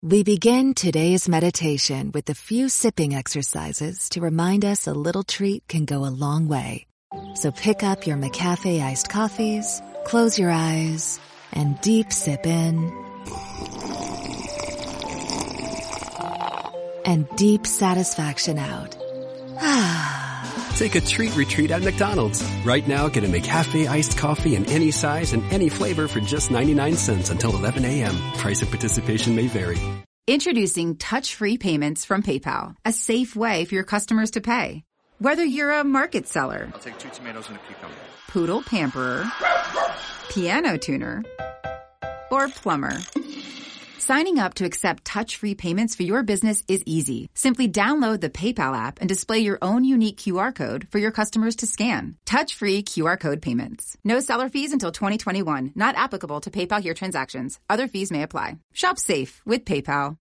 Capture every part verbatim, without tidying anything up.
We begin today's meditation with a few sipping exercises to remind us a little treat can go a long way. So pick up your McCafe iced coffees, close your eyes, and deep sip in. And deep satisfaction out. Take a treat retreat at McDonald's. Right now, get a McCafe iced coffee in any size and any flavor for just ninety-nine cents until eleven a.m. Price and participation may vary. Introducing touch-free payments from PayPal, a safe way for your customers to pay. Whether you're a market seller, I'll take two tomatoes and a cucumber, poodle pamperer, piano tuner, or plumber. Signing up to accept touch-free payments for your business is easy. Simply download the PayPal app and display your own unique Q R code for your customers to scan. Touch-free Q R code payments. No seller fees until twenty twenty-one. Not applicable to PayPal here transactions. Other fees may apply. Shop safe with PayPal.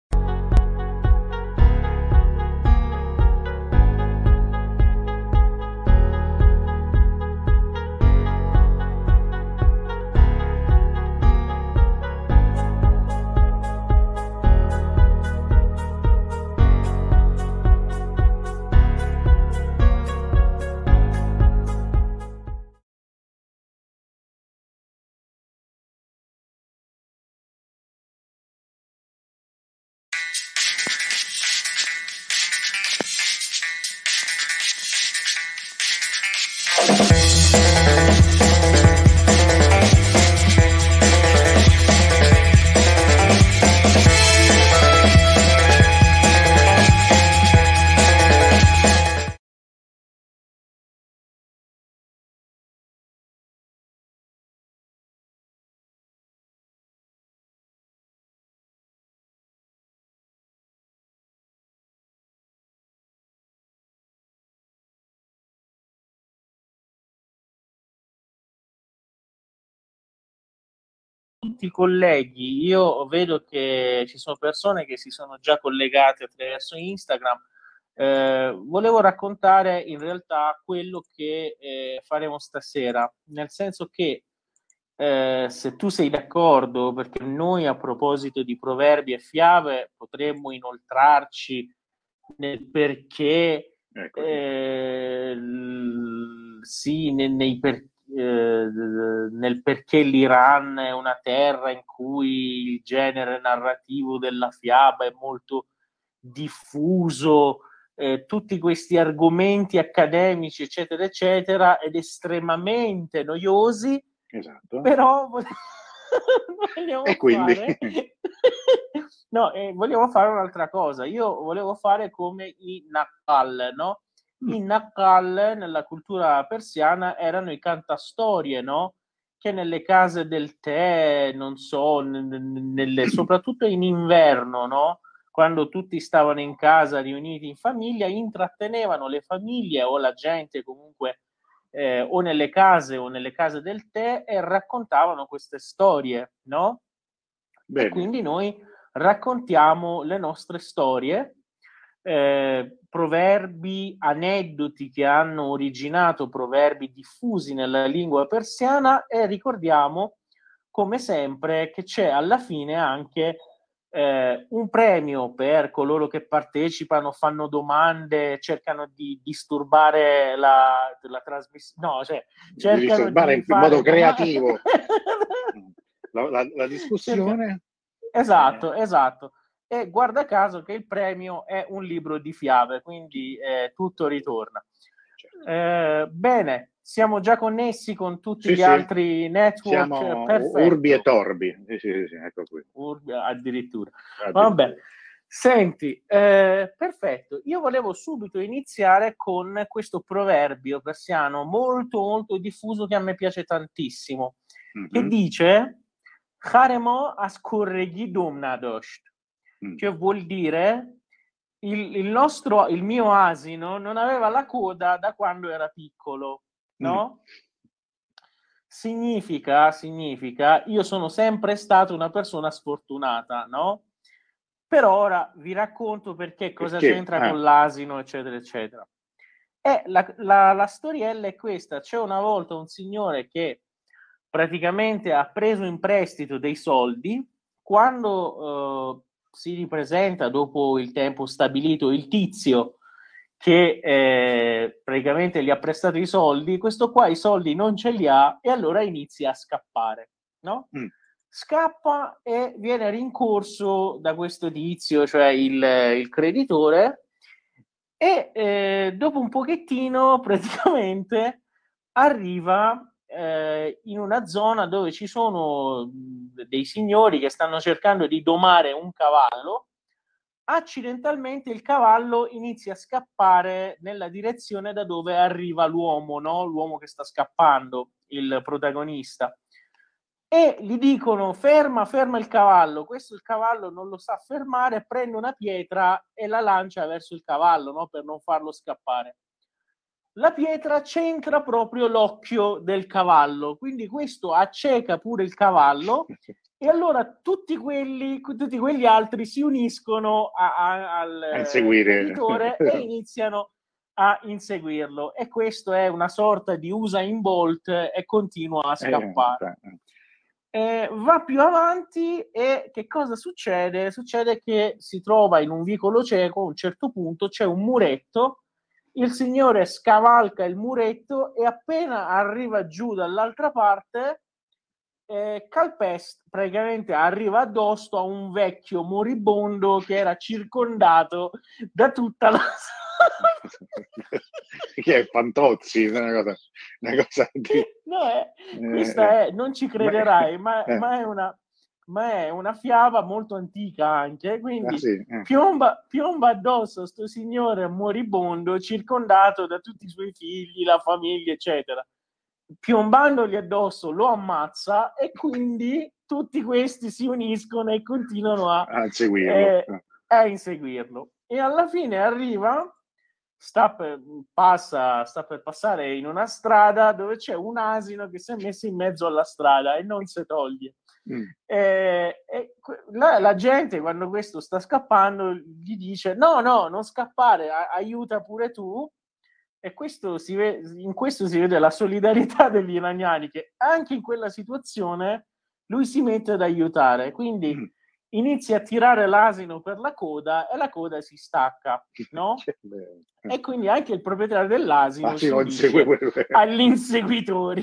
Tutti i colleghi, io vedo che ci sono persone che si sono già collegate attraverso Instagram. Eh, volevo raccontare in realtà quello che eh, faremo stasera, nel senso che eh, se tu sei d'accordo, perché noi a proposito di proverbi e fiabe potremmo inoltrarci nel perché Ecco. eh, l- sì, ne- nei per- eh, nel perché l'Iran è una terra in cui il genere narrativo della fiaba è molto diffuso, eh, tutti questi argomenti accademici, eccetera, eccetera, ed estremamente noiosi, Esatto. però vogliamo E quindi? fare no, eh, volevo fare un'altra cosa. Io volevo fare come i Naqal, no? I Naqal nella cultura persiana erano i cantastorie, no? Che nelle case del tè, non so, n- n- nelle, soprattutto in inverno, no? Quando tutti stavano in casa riuniti in famiglia, intrattenevano le famiglie o la gente comunque eh, o nelle case o nelle case del tè e raccontavano queste storie, no? Bene. E quindi noi raccontiamo le nostre storie, eh, proverbi, aneddoti che hanno originato proverbi diffusi nella lingua persiana e ricordiamo, come sempre, che c'è alla fine anche eh, un premio per coloro che partecipano, fanno domande, cercano di disturbare la, la trasmissione, no, cioè Di cercano disturbare di in fare modo domande- creativo la, la- la discussione. Esatto, esatto. E guarda caso che il premio è un libro di fiabe, quindi eh, tutto ritorna. Certo. Eh, bene, siamo già connessi con tutti Sì, gli sì. altri network. Siamo Perfetto. urbi e torbi. Sì, sì, sì, ecco qui. Urbi, addirittura. Addirittura. Vabbè. Senti, eh, perfetto. Io volevo subito iniziare con questo proverbio persiano molto molto diffuso che a me piace tantissimo, che Mhm. dice Haremo ascorreghi domnadost, Mm. che vuol dire il, il nostro, il mio asino non aveva la coda da quando era piccolo, no? Significa, significa, io sono sempre stato una persona sfortunata, no? Però ora vi racconto perché, cosa Perché? c'entra Ah. con l'asino, eccetera, eccetera. E la, la, la storiella è questa: c'è una volta un signore che praticamente ha preso in prestito dei soldi quando si ripresenta dopo il tempo stabilito il tizio che eh, praticamente gli ha prestato i soldi, questo qua i soldi non ce li ha e allora inizia a scappare, no? Mm. Scappa e viene rincorso da questo tizio, cioè il, il creditore, e eh, dopo un pochettino praticamente arriva eh, in una zona dove ci sono dei signori che stanno cercando di domare un cavallo. Accidentalmente il cavallo inizia a scappare nella direzione da dove arriva l'uomo, no? L'uomo che sta scappando, il protagonista. E gli dicono ferma, ferma il cavallo. Questo il cavallo non lo sa fermare, prende una pietra e la lancia verso il cavallo, no? Per non farlo scappare. La pietra c'entra proprio l'occhio del cavallo, quindi questo acceca pure il cavallo e allora tutti quelli, tutti quegli altri si uniscono a, a, al a inseguire creditore e iniziano a inseguirlo, e questo è una sorta di Usain Bolt e continua a scappare. Eh, eh, va più avanti e che cosa succede? Succede che si trova in un vicolo cieco, a un certo punto c'è un muretto, il signore scavalca il muretto e appena arriva giù dall'altra parte eh, calpesta, praticamente arriva addosso a un vecchio moribondo che era circondato da tutta la che è Fantozzi, una cosa, una cosa di... no, è, questa è, non ci crederai, ma, eh. ma è una ma è una fiaba molto antica anche, quindi ah, sì, eh. piomba, piomba addosso sto signore moribondo circondato da tutti i suoi figli, la famiglia eccetera, piombandogli addosso lo ammazza e quindi tutti questi si uniscono e continuano a, a inseguirlo, eh, a inseguirlo. E alla fine arriva sta per, passa, sta per passare in una strada dove c'è un asino che si è messo in mezzo alla strada e non si toglie. Mm. Eh, e la, la gente quando questo sta scappando gli dice no no non scappare, a- aiuta pure tu, e questo si vede, in questo si vede la solidarietà degli iraniani, che anche in quella situazione lui si mette ad aiutare, quindi mm. inizia a tirare l'asino per la coda e la coda si stacca, no? E quindi anche il proprietario dell'asino ah, si unisce agli inseguitori.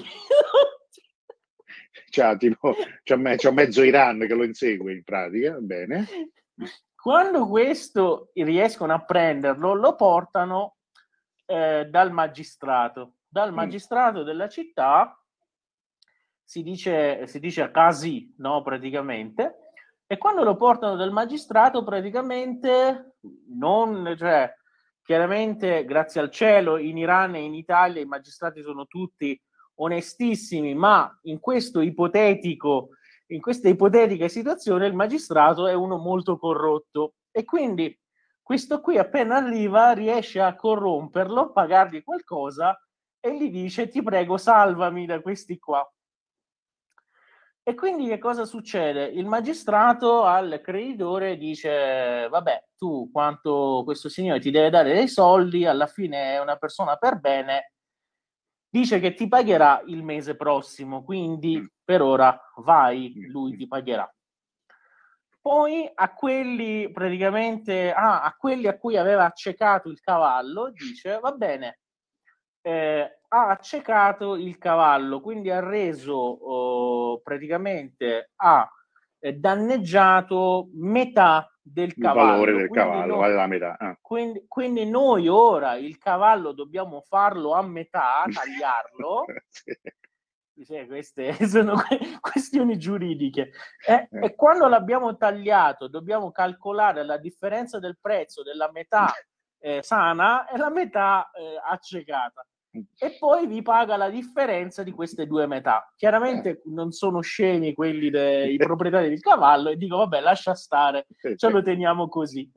Cioè, tipo, c'è, me, c'è mezzo Iran che lo insegue in pratica, bene. Quando questo riescono a prenderlo, lo portano eh, dal magistrato. Dal magistrato mm. della città, si dice, si dice Qazi, no, praticamente, e quando lo portano dal magistrato, praticamente, non, cioè, chiaramente, grazie al cielo, in Iran e in Italia i magistrati sono tutti onestissimi, ma in questo ipotetico, in questa ipotetica situazione il magistrato è uno molto corrotto e quindi questo qui appena arriva riesce a corromperlo, pagargli qualcosa e gli dice ti prego salvami da questi qua. E quindi che cosa succede? Il magistrato al creditore dice vabbè, tu quanto questo signore ti deve dare dei soldi, alla fine è una persona per bene, dice che ti pagherà il mese prossimo, quindi per ora vai, lui ti pagherà. Poi a quelli praticamente, ah, a quelli a cui aveva accecato il cavallo, dice va bene, eh, ha accecato il cavallo, quindi ha reso oh, praticamente ha eh, danneggiato metà del il cavallo. valore del quindi cavallo, noi, vale la metà. Ah. Quindi, quindi noi ora il cavallo dobbiamo farlo a metà, tagliarlo. Sì. Sì, queste sono questioni giuridiche. E, eh. e quando l'abbiamo tagliato dobbiamo calcolare la differenza del prezzo della metà eh, sana e la metà eh, accecata. E poi vi paga la differenza di queste due metà. Chiaramente non sono scemi quelli dei proprietari del cavallo e dico vabbè lascia stare, ce lo teniamo così.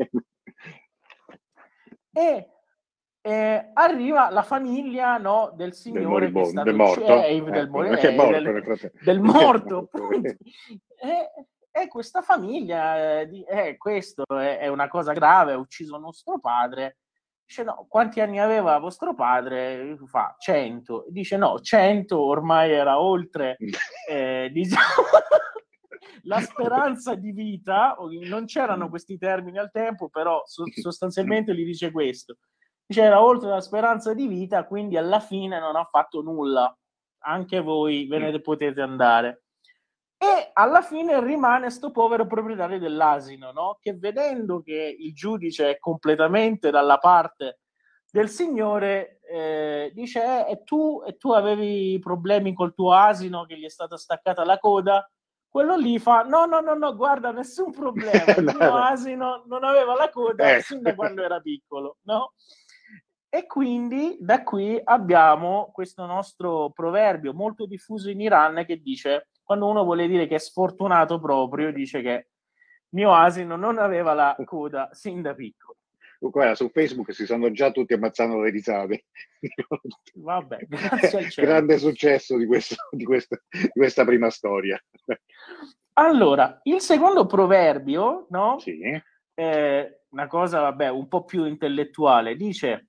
E eh, arriva la famiglia no, del signore del che è stato del morto, eh, del, eh, che è morto, del, del morto e, e questa famiglia eh, eh, questo è, è una cosa grave, ha ucciso nostro padre. Dice no, quanti anni aveva vostro padre? Fa cento. Dice no, cento ormai era oltre, eh, diciamo, la speranza di vita, non c'erano questi termini al tempo, però so- sostanzialmente gli dice questo. C'era oltre la speranza di vita, quindi alla fine non ha fatto nulla. Anche voi ve ne potete andare. E alla fine rimane sto povero proprietario dell'asino, no? Che vedendo che il giudice è completamente dalla parte del signore, eh, dice eh, e, tu, e tu avevi problemi col tuo asino che gli è stata staccata la coda? Quello lì fa no no no no guarda, nessun problema, il mio asino non aveva la coda eh. sin da quando era piccolo, no? E quindi da qui abbiamo questo nostro proverbio molto diffuso in Iran che dice, quando uno vuole dire che è sfortunato proprio, dice che mio asino non aveva la coda sin da piccolo. Guarda, su Facebook si stanno già tutti ammazzando le risate. Vabbè, grazie al cielo. Grande successo di, questo, di, questa, di questa prima storia. Allora, il secondo proverbio, no? Sì. Eh, una cosa, vabbè, un po' più intellettuale, dice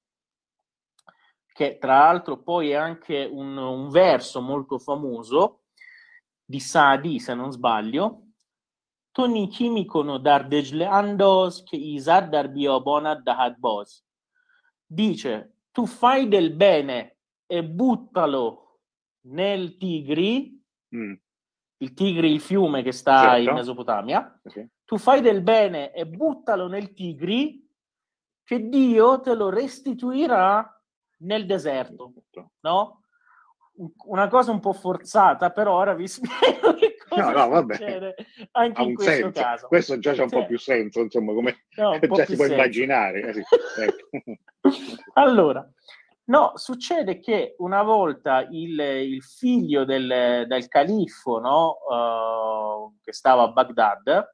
che tra l'altro poi è anche un, un verso molto famoso di Saadi, se non sbaglio, Toni chimicono dar dejle andos che isad dar biobona dahad bos. Dice, tu fai del bene e buttalo nel Tigri, mm. il Tigri, il fiume che sta certo. in Mesopotamia, okay. Tu fai del bene e buttalo nel Tigri, che Dio te lo restituirà nel deserto, no? Una cosa un po' forzata, però ora vi spiego che cosa no, no, vabbè. succede anche ha in questo senso. caso. Questo già c'è un sì. po' più senso, insomma, come no, già si può senso. immaginare. Eh sì. ecco. Allora, no, succede che una volta il, il figlio del, del califfo, no, uh, che stava a Baghdad,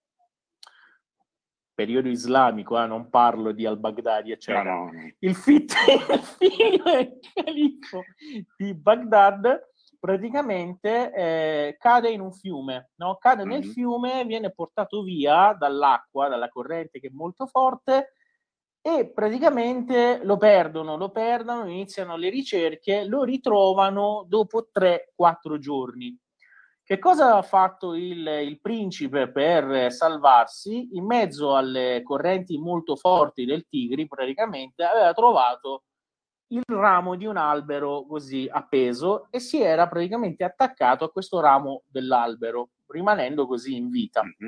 periodo islamico, eh, non parlo di al-Baghdadi, eccetera. No, no, no. Il, fit, il figlio del califfo di Baghdad praticamente eh, cade in un fiume, no? Cade mm-hmm. nel fiume, viene portato via dall'acqua, dalla corrente che è molto forte, e praticamente lo perdono, lo perdono, iniziano le ricerche, lo ritrovano dopo tre quattro giorni. Che cosa ha fatto il, il principe per salvarsi? In mezzo alle correnti molto forti del Tigri, praticamente, aveva trovato il ramo di un albero così appeso e si era praticamente attaccato a questo ramo dell'albero, rimanendo così in vita. Mm-hmm.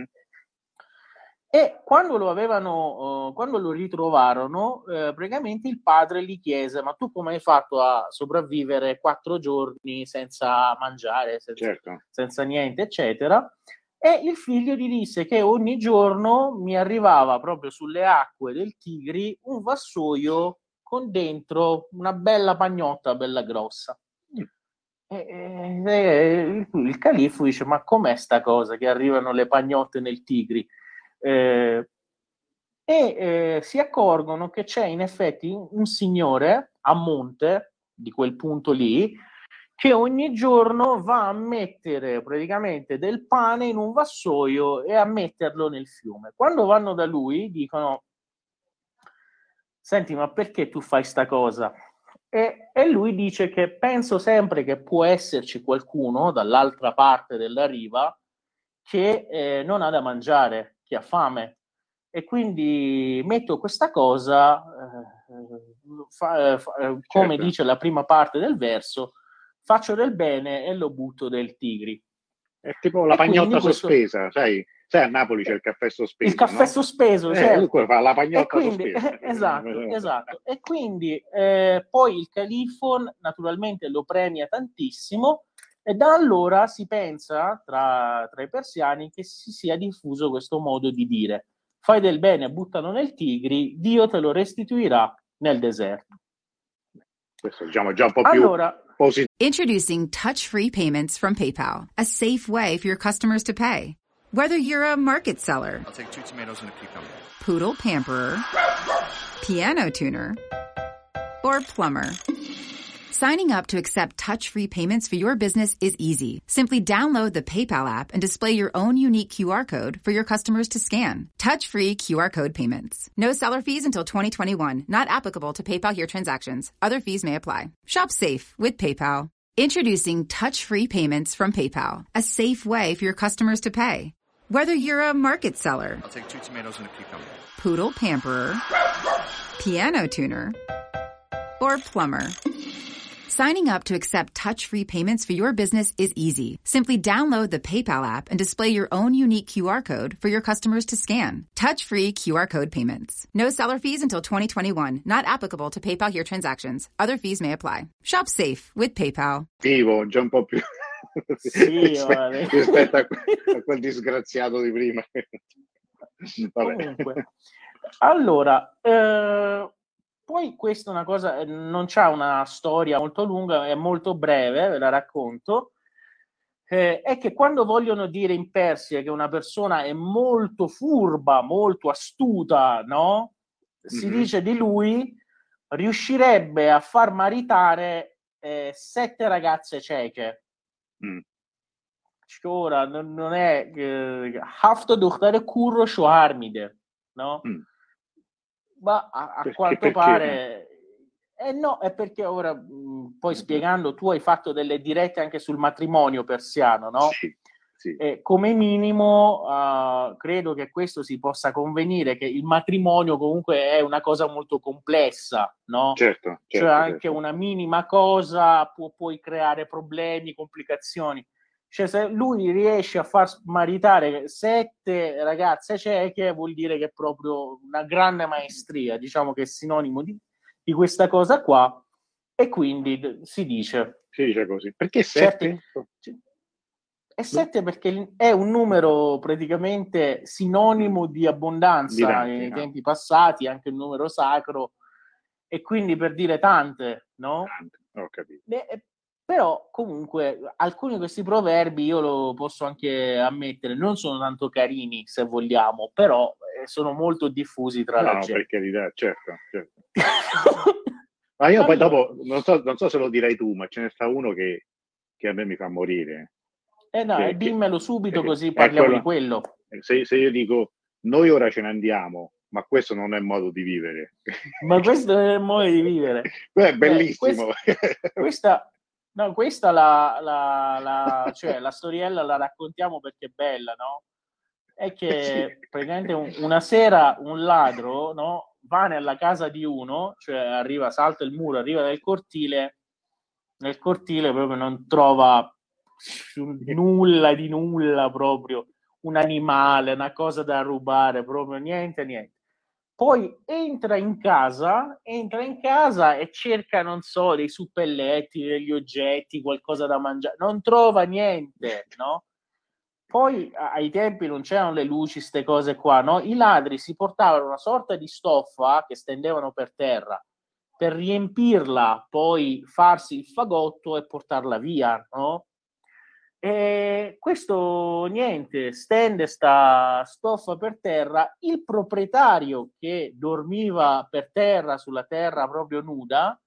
E quando lo avevano, uh, quando lo ritrovarono, uh, praticamente il padre gli chiese: ma tu come hai fatto a sopravvivere quattro giorni senza mangiare, senza, certo. senza niente, eccetera? E il figlio gli disse che ogni giorno mi arrivava proprio sulle acque del Tigri un vassoio con dentro una bella pagnotta bella grossa. Mm. E, e, e il, il califfo dice: ma com'è sta cosa che arrivano le pagnotte nel Tigri? Eh, e eh, si accorgono che c'è in effetti un, un signore a monte di quel punto lì che ogni giorno va a mettere praticamente del pane in un vassoio e a metterlo nel fiume. Quando vanno da lui dicono: senti, ma perché tu fai sta cosa? E, e lui dice che penso sempre che può esserci qualcuno dall'altra parte della riva che eh, non ha da mangiare, che ha fame, e quindi metto questa cosa, eh, fa, fa, come certo. dice la prima parte del verso, faccio del bene e lo butto del Tigri. È tipo la e pagnotta sospesa, questo... sai? Sai, a Napoli c'è il caffè sospeso. Il caffè no? sospeso, eh, certo. Fa la pagnotta quindi, sospesa. Eh, esatto, esatto. E quindi eh, poi il califfo naturalmente lo premia tantissimo, e da allora si pensa tra, tra i persiani che si sia diffuso questo modo di dire: fai del bene, buttalo nel Tigri, Dio te lo restituirà nel deserto. Questo diciamo già un po' allora, più positivo. Introducing touch-free payments from PayPal, a safe way for your customers to pay. Whether you're a market seller, I'll take two tomatoes and a cucumber, poodle pamperer, piano tuner, or plumber, signing up to accept touch-free payments for your business is easy. Simply download the PayPal app and display your own unique Q R code for your customers to scan. Touch-free Q R code payments. No seller fees until twenty twenty-one. Not applicable to PayPal here transactions. Other fees may apply. Shop safe with PayPal. Introducing touch-free payments from PayPal, a safe way for your customers to pay. Whether you're a market seller, I'll take two tomatoes and a cucumber, poodle pamperer, piano tuner, or plumber, signing up to accept touch-free payments for your business is easy. Simply download the PayPal app and display your own unique Q R code for your customers to scan. Touch-free Q R code payments. No seller fees until twenty twenty-one. Not applicable to PayPal here transactions. Other fees may apply. Shop safe with PayPal. Vivo, già un po' più Sì, rispetto, rispetto a, a quel disgraziato di prima. Vabbè. Comunque, allora, eh, poi questa è una cosa, non c'ha una storia molto lunga, è molto breve, ve la racconto. Eh, è che quando vogliono dire in Persia che una persona è molto furba, molto astuta, no? Si Mm-hmm. dice di lui riuscirebbe a far maritare eh, sette ragazze cieche. Mm. Ora non, non è hafta duhtare kurro shoharmide, no? Mm. Ma a, a perché, quanto perché? pare eh no, è perché ora mh, poi spiegando, tu hai fatto delle dirette anche sul matrimonio persiano, no? Sì, sì. E come minimo uh, credo che questo si possa convenire, che il matrimonio comunque è una cosa molto complessa, no? Certo, certo, cioè anche certo. una minima cosa può poi creare problemi, complicazioni. Cioè se lui riesce a far maritare sette ragazze cieche vuol dire che è proprio una grande maestria, diciamo che è sinonimo di, di questa cosa qua, e quindi si dice si dice così. Perché sette? sette? È sette perché è un numero praticamente sinonimo di abbondanza Di tanti, nei no? tempi passati, anche il numero sacro, e quindi per dire tante, no? Tante, ho capito. Beh, però comunque alcuni di questi proverbi io lo posso anche ammettere, non sono tanto carini se vogliamo, però eh, sono molto diffusi tra no, la no, gente. per carità, certo, certo. Ma io allora, poi dopo, non so, non so se lo dirai tu, ma ce ne sta uno che, che a me mi fa morire. Eh no, che, dimmelo subito che, così è parliamo quello, di quello. Se, se io dico, noi ora ce ne andiamo, ma questo non è modo di vivere. Ma questo è il modo di vivere. È bellissimo. Eh, questa, questa, no, questa la, la, la, cioè, la storiella la raccontiamo perché è bella, no? È che sì. praticamente un, una sera un ladro, no, va nella casa di uno, cioè arriva, salta il muro, arriva nel cortile, nel cortile proprio non trova nulla di nulla, proprio un animale, una cosa da rubare, proprio niente, niente. Poi entra in casa, entra in casa e cerca, non so, dei suppelletti, degli oggetti, qualcosa da mangiare, non trova niente, no? Poi ai tempi non c'erano le luci, ste cose qua, no? I ladri si portavano una sorta di stoffa che stendevano per terra per riempirla, poi farsi il fagotto e portarla via, no? E questo niente, stende sta stoffa per terra, il proprietario che dormiva per terra, sulla terra proprio nuda,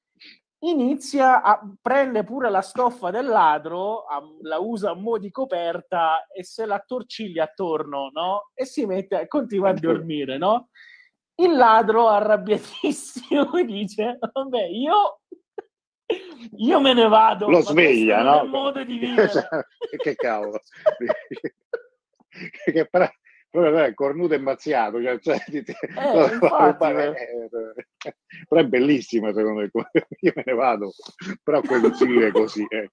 inizia a prende pure la stoffa del ladro, a, la usa a mo' di coperta e se la attorciglia attorno, no? E si mette, continua a dormire, no? Il ladro arrabbiatissimo dice, vabbè, io io me ne vado, lo ma sveglia, questo non no? è modo di vivere. Che cavolo. Che però, proprio è cornuto e mazziato, cioè, cioè, eh, infatti, eh, però è bellissima secondo me. Io me ne vado, però quello si vive così. Eh.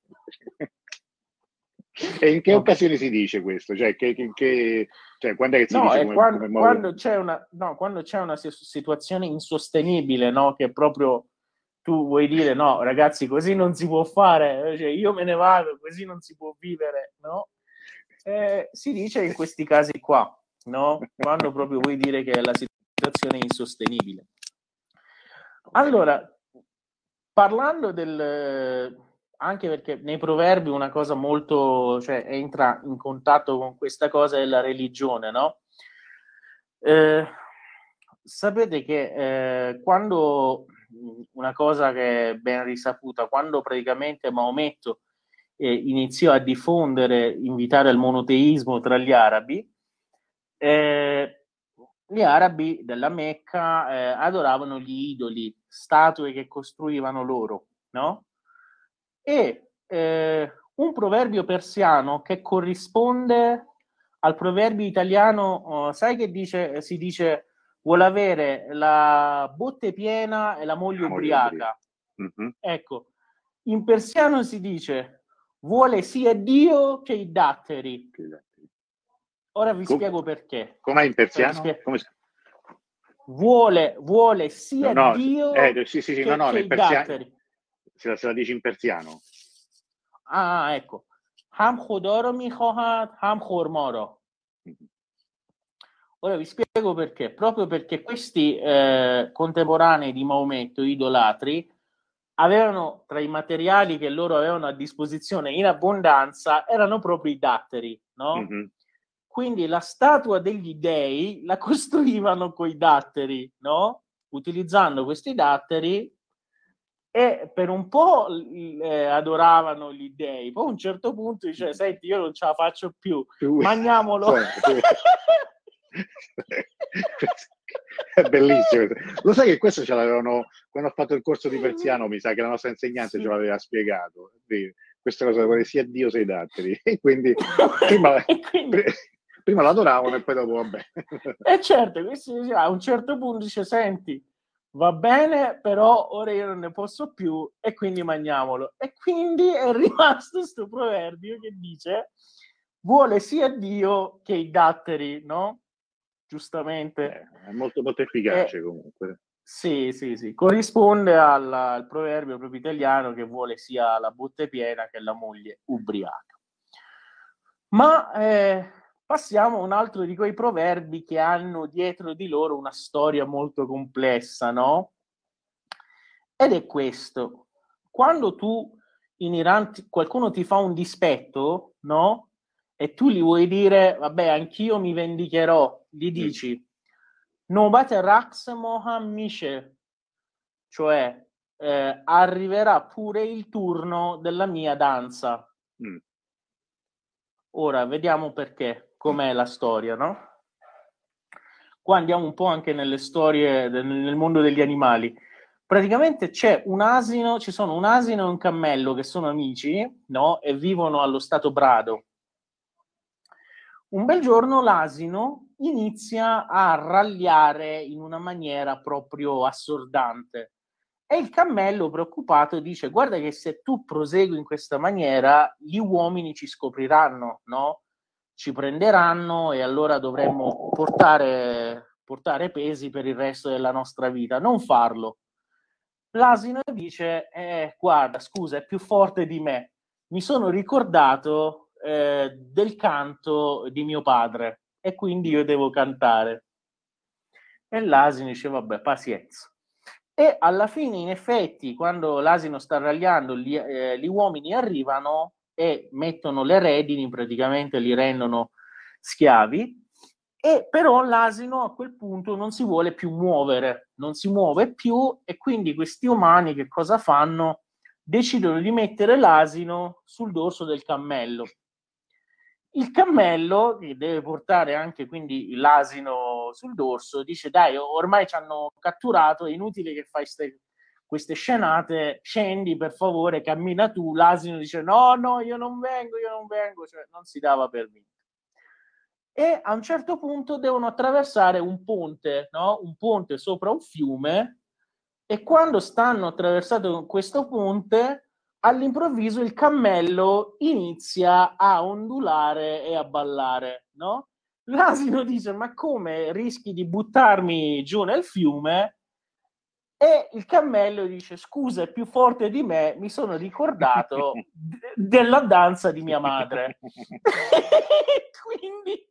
E in che no, occasioni si dice questo? Cioè, che, che, che, cioè quando è che si no, dice è come, quando, come modo... quando c'è una no, quando c'è una situazione insostenibile, no? Che proprio tu vuoi dire no, ragazzi, così non si può fare, cioè, io me ne vado, così non si può vivere, no? Eh, si dice in questi casi qua, no? Quando proprio vuoi dire che la situazione è insostenibile. Allora, parlando del... anche perché nei proverbi una cosa molto... cioè entra in contatto con questa cosa è la religione, no? Eh, sapete che eh, quando... una cosa che è ben risaputa, quando praticamente Maometto eh, iniziò a diffondere, invitare al monoteismo tra gli arabi, eh, gli arabi della Mecca eh, adoravano gli idoli, statue che costruivano loro, no? E eh, un proverbio persiano che corrisponde al proverbio italiano, oh, sai che dice, si dice vuole avere la botte piena e la moglie La moglie ubriaca. Mm-hmm. Ecco, in persiano si dice vuole sia Dio che i datteri. Ora vi Com- spiego perché. Com'è in persiano? Spie- Come si... Vuole, vuole sia no, Dio eh, sì, sì, sì, che, no, no, che nel i persiano, datteri. se la, se la dici in persiano. Ah, ecco. Ham Khuda ro mikhohad, ham khurma ro. Ora vi spiego perché. Proprio perché questi eh, contemporanei di Maometto, idolatri, avevano tra i materiali che loro avevano a disposizione in abbondanza erano proprio i datteri, no? Mm-hmm. Quindi la statua degli dei la costruivano coi datteri, no? Utilizzando questi datteri, e per un po' eh, adoravano gli dei, poi a un certo punto dice senti, io non ce la faccio più, mangiamolo. È bellissimo. Lo sai che questo ce l'avevano quando ho fatto il corso di persiano, mi sa che la nostra insegnante sì. ce l'aveva spiegato. Questa cosa vuole sia Dio sia i datteri. E quindi prima, e quindi... prima l'adoravano e poi dopo vabbè. E certo, questo, a un certo punto dice senti, va bene, però ora io non ne posso più e quindi mangiamolo. E quindi è rimasto questo proverbio che dice vuole sia Dio che i datteri, no? Giustamente. Eh, è molto, molto efficace eh, comunque. Sì, sì, sì. Corrisponde al, al proverbio proprio italiano che vuole sia la botte piena che la moglie ubriaca. Ma eh, passiamo a un altro di quei proverbi che hanno dietro di loro una storia molto complessa, no? Ed è questo. Quando tu in Iran ti, qualcuno ti fa un dispetto, no? E tu gli vuoi dire, vabbè, anch'io mi vendicherò, gli dici, Nobat Raqs Moham Mishe, cioè eh, arriverà pure il turno della mia danza. Mm. Ora vediamo perché, com'è la storia, no? Qua andiamo un po' anche nelle storie, del, nel mondo degli animali. Praticamente c'è un asino, ci sono un asino e un cammello che sono amici, no? E vivono allo stato brado. Un bel giorno l'asino inizia a ragliare in una maniera proprio assordante e il cammello, preoccupato, dice guarda che se tu prosegui in questa maniera gli uomini ci scopriranno, no? Ci prenderanno e allora dovremmo portare, portare pesi per il resto della nostra vita. Non farlo. L'asino dice eh, guarda, scusa, è più forte di me. Mi sono ricordato Eh, del canto di mio padre e quindi io devo cantare. E l'asino dice vabbè, pazienza. E alla fine, in effetti, quando l'asino sta ragliando, gli, eh, gli uomini arrivano e mettono le redini, praticamente li rendono schiavi, e però l'asino a quel punto non si vuole più muovere, non si muove più, e quindi questi umani che cosa fanno? Decidono di mettere l'asino sul dorso del cammello. Il cammello, che deve portare anche quindi l'asino sul dorso, dice dai, ormai ci hanno catturato, è inutile che fai ste, queste scenate, scendi per favore, cammina tu. L'asino dice no, no, io non vengo, io non vengo, cioè non si dava per vinto. E a un certo punto devono attraversare un ponte, no? Un ponte sopra un fiume, e quando stanno attraversando questo ponte, all'improvviso il cammello inizia a ondulare e a ballare, no? L'asino dice ma come, rischi di buttarmi giù nel fiume? E il cammello dice scusa, è più forte di me, mi sono ricordato d- della danza di mia madre. Quindi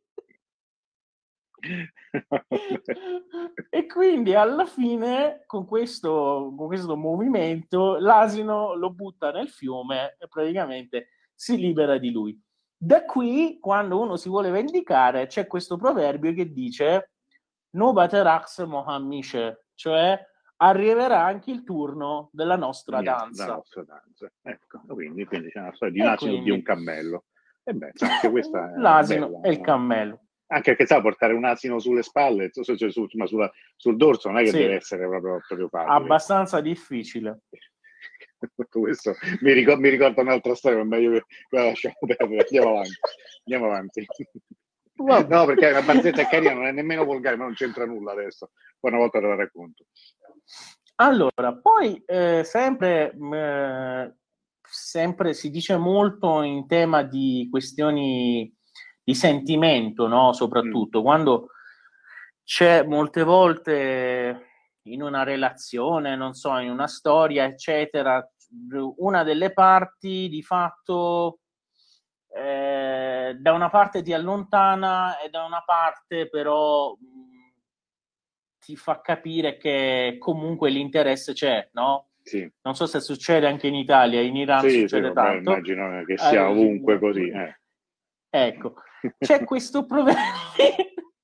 e quindi alla fine con questo, con questo movimento l'asino lo butta nel fiume e praticamente si libera di lui. Da qui, quando uno si vuole vendicare, c'è questo proverbio che dice Nobat Raqs Moham Mishe, cioè arriverà anche il turno della nostra Mia, danza. La nostra danza. Ecco, quindi, quindi c'è una storia di un asino e di un cammello. E beh, anche questa è l'asino bella, e il cammello. Anche perché sa, portare un asino sulle spalle, cioè, su, ma sulla, sul dorso non è che sì, deve essere proprio, proprio facile. Abbastanza difficile. Questo mi ricordo, mi ricordo un'altra storia, ma meglio che la lasciamo perdere. Andiamo avanti. Andiamo avanti. No, perché la barzelletta è carina, non è nemmeno volgare, ma non c'entra nulla adesso. Poi una volta te la racconto. Allora, poi eh, sempre, eh, sempre si dice molto in tema di questioni di sentimento, no? Soprattutto mm. quando c'è molte volte in una relazione, non so, in una storia, eccetera, una delle parti di fatto eh, da una parte ti allontana e da una parte però mh, ti fa capire che comunque l'interesse c'è, no? Sì. Non so se succede anche in Italia, in Iran sì, succede sì, vabbè, tanto. Immagino che sia eh, ovunque così. Eh. Ecco, c'è questo proverbio.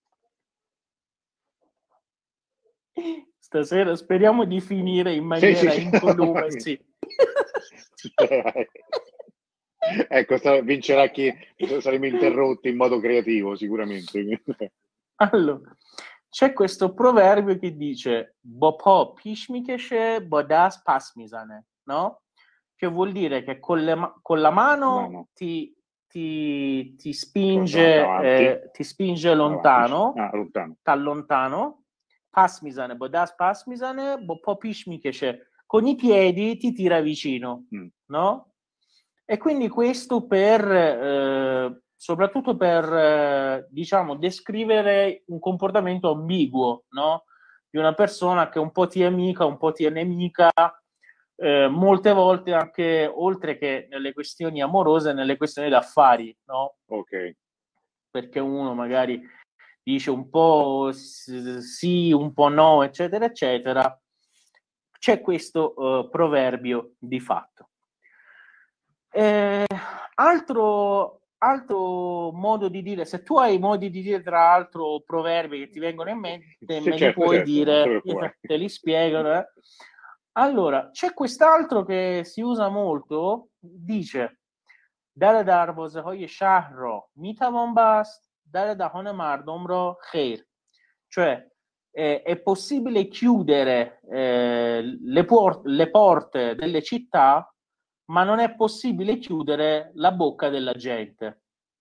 Stasera speriamo di finire in maniera sì, sì, incolume, sì. Ecco, sta, vincerà chi saremo interrotti in modo creativo, sicuramente. Allora, c'è questo proverbio che dice Bopo pishmikeshe bodas pasmisane, no? Che vuol dire che con, le ma- con la mano, mano. Ti, ti, ti spinge eh, ti spinge lontano, ah, lontano. t'allontano, pasmisane, bodas pasmisane, Bopo pishmikeshe, con i piedi ti tira vicino, mm. no? E quindi questo per eh, soprattutto per eh, diciamo descrivere un comportamento ambiguo, no? Di una persona che un po' ti è amica, un po' ti è nemica, eh, molte volte anche oltre che nelle questioni amorose, nelle questioni d'affari, no? Ok. Perché uno magari dice un po' sì, un po' no, eccetera, eccetera. C'è questo uh, proverbio di fatto. Eh, altro, altro modo di dire, se tu hai modi di dire tra l'altro proverbi che ti vengono in mente, sì, me certo, li puoi certo, dire, te li spiego. Eh. Allora, c'è quest'altro che si usa molto, dice در دروازه‌های شهر را میتوان بست در دهان مردم را خیر. Cioè eh, è possibile chiudere eh, le, por- le porte delle città, ma non è possibile chiudere la bocca della gente.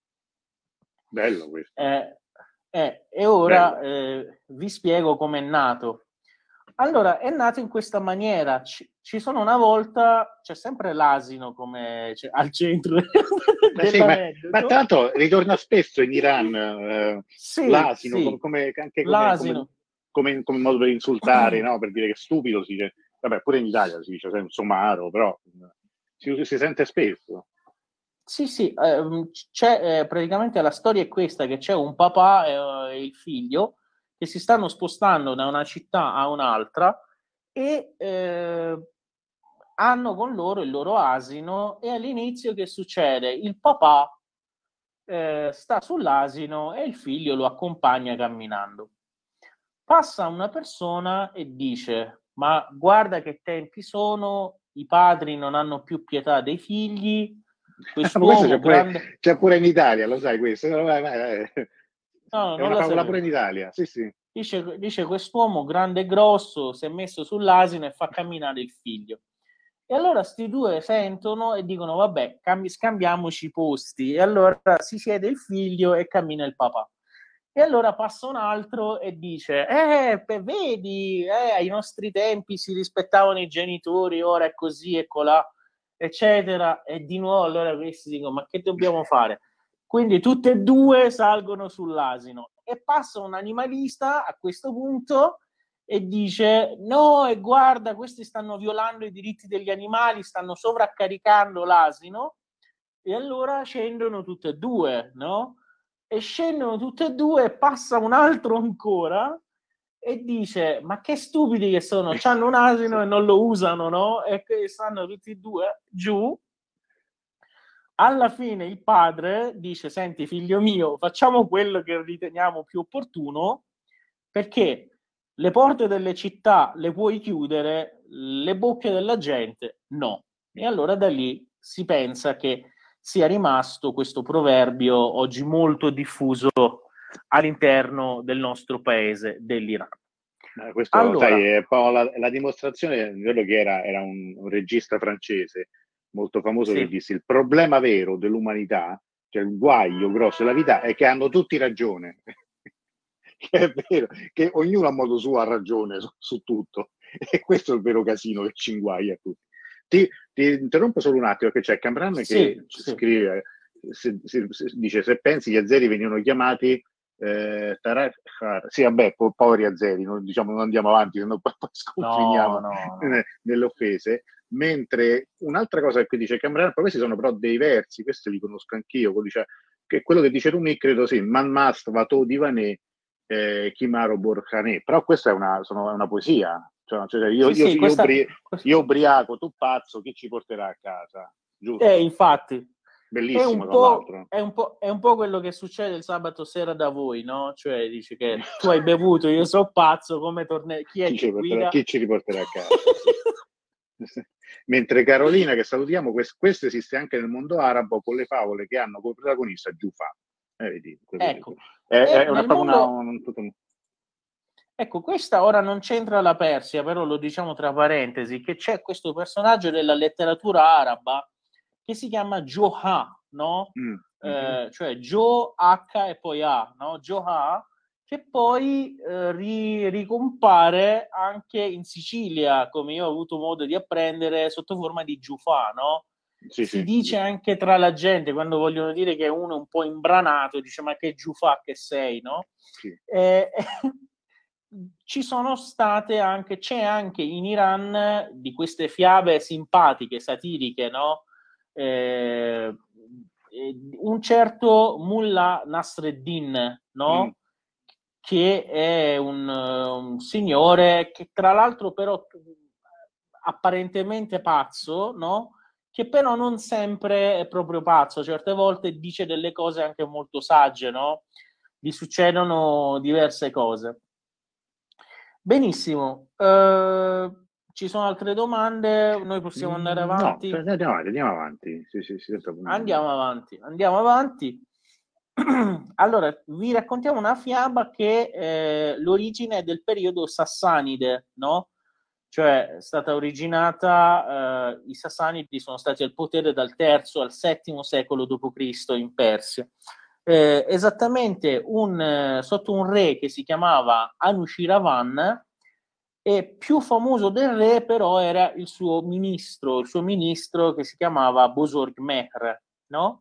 Bello questo. Eh, eh, e ora eh, vi spiego come è nato. Allora, è nato in questa maniera. Ci, ci sono una volta, c'è sempre l'asino come cioè, al centro ma, sì, ma, ma tra l'altro ritorna spesso in Iran eh, sì, l'asino, sì. come, come, anche come, l'asino. Come, come, come modo per insultare, no? Per dire che stupido si dice. Vabbè, pure in Italia si dice sempre somaro, però si, si sente spesso. Sì, sì, ehm, c'è eh, praticamente la storia è questa, che c'è un papà e eh, il figlio che si stanno spostando da una città a un'altra e eh, hanno con loro il loro asino e all'inizio che succede? Il papà eh, sta sull'asino e il figlio lo accompagna camminando. Passa una persona e dice: ma guarda che tempi sono, i padri non hanno più pietà dei figli. Quest'uomo c'è, grande... pure, c'è pure in Italia, lo sai questo? Vai, vai, vai. No, è una favola pure in Italia, sì, sì. Dice, dice quest'uomo grande e grosso si è messo sull'asino e fa camminare il figlio. E allora sti due sentono e dicono vabbè, cambi, scambiamoci i posti. E allora si siede il figlio e cammina il papà. E allora passa un altro e dice eh, vedi, eh, ai nostri tempi si rispettavano i genitori, ora è così e colà, eccetera. E di nuovo allora questi dicono ma che dobbiamo fare? Quindi tutte e due salgono sull'asino e passa un animalista a questo punto e dice no, e guarda, questi stanno violando i diritti degli animali, stanno sovraccaricando l'asino. E allora scendono tutte e due, no? E scendono tutte e due, passa un altro ancora e dice ma che stupidi che sono, c'hanno un asino e non lo usano, no? E che stanno tutti e due giù. Alla fine il padre dice senti figlio mio, facciamo quello che riteniamo più opportuno, perché le porte delle città le puoi chiudere, le bocche della gente no. E allora da lì si pensa che sia rimasto questo proverbio oggi molto diffuso all'interno del nostro paese, dell'Iran. Eh, questo, Allora, sai, è un po' la, la dimostrazione di quello che era, era un, un regista francese molto famoso che sì, disse: il problema vero dell'umanità, cioè il guaio grosso della vita, è che hanno tutti ragione. Che è vero, che ognuno a modo suo ha ragione su, su tutto, e questo è il vero casino che ci inguaia a tutti. Ti, ti interrompo solo un attimo, perché c'è Camran che sì, sì. scrive, se, se, se, dice: se pensi gli azeri venivano chiamati eh, Tarakar, sì vabbè, po- poveri azeri, non, diciamo, non andiamo avanti, se no poi, poi sconfiniamo No, no, no. nelle, nelle offese. Mentre un'altra cosa che dice Camran, poi questi sono però dei versi, questi li conosco anch'io, dice, che quello che dice Rumi, credo sì, Man Mast Vato Divanè, eh, Chimaro Borcanè, però questa è una, sono, è una poesia, cioè, cioè, io, Sì, io, sì, io, questa... ubri- questa- io ubriaco, tu pazzo, chi ci porterà a casa? Eh, Giusto? infatti, è Bellissimo un tra po', l'altro. è un po', è un po' quello che succede il sabato sera da voi, no? Cioè, dici che tu hai bevuto, io so pazzo, come torne... chi è Chi ci, che porterà, guida? chi ci riporterà a casa? Sì. Mentre Carolina, che salutiamo, questo, questo esiste anche nel mondo arabo, con le favole che hanno come protagonista Giufà. Eh, vedi, Ecco, è, è e una, nel proprio una, mondo... un, tutto un- Ecco, questa ora non c'entra la Persia, però lo diciamo tra parentesi, che c'è questo personaggio della letteratura araba che si chiama Joha, no? Mm, mhm. Eh, cioè Jo H e poi A, no? Joha, che poi eh, ri- ricompare anche in Sicilia, come io ho avuto modo di apprendere, sotto forma di Giufà, no? Sì, Si sì, dice giusto. anche tra la gente, quando vogliono dire che uno è un po' imbranato, dice ma che Giufà che sei, no? Sì. Eh, ci sono state anche, c'è anche in Iran di queste fiabe simpatiche, satiriche, no? Eh, un certo Mullah Nasreddin, no? Mm. Che è un, un signore che tra l'altro però apparentemente pazzo, no? Che però non sempre è proprio pazzo, certe volte dice delle cose anche molto sagge, no? Gli succedono diverse cose. Benissimo, eh, ci sono altre domande? Noi possiamo andare Mm, no, avanti? cioè, andiamo avanti, andiamo avanti. Sì, sì, sì, tanto- Andiamo avanti, andiamo avanti. Allora, vi raccontiamo una fiaba che eh, l'origine è del periodo sassanide, no? Cioè è stata originata, eh, i Sassanidi sono stati al potere dal terzo al settimo secolo dopo Cristo in Persia. Eh, esattamente un, eh, sotto un re che si chiamava Anushiravan, e più famoso del re però era il suo ministro, il suo ministro che si chiamava Bozorgmehr, no?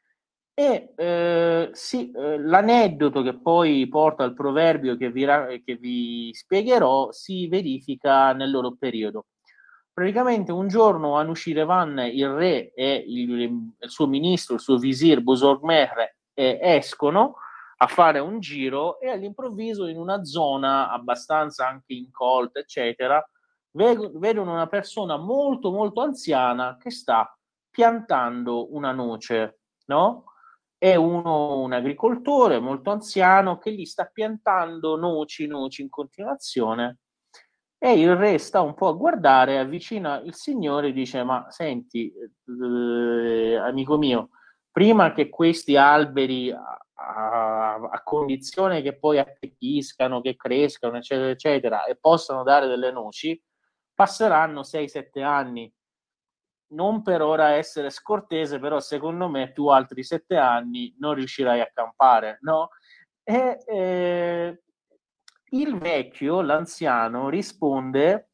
E eh, sì, eh, l'aneddoto che poi porta al proverbio che vi, ra- che vi spiegherò si verifica nel loro periodo. Praticamente un giorno Anushirvan, il re e il, il suo ministro, il suo visir Bozorgmehr, eh, escono a fare un giro e all'improvviso in una zona abbastanza anche incolta, eccetera, vedono una persona molto molto anziana che sta piantando una noce, no? È uno, un agricoltore molto anziano che gli sta piantando noci, noci in continuazione, e il re sta un po' a guardare, avvicina il signore e dice: ma senti, eh, amico mio, prima che questi alberi a, a, a condizione che poi attecchiscano, che crescano, eccetera, eccetera, e possano dare delle noci, passeranno sei sette anni. Non per ora essere scortese, però secondo me tu altri sette anni non riuscirai a campare, no? E eh, il vecchio, l'anziano, risponde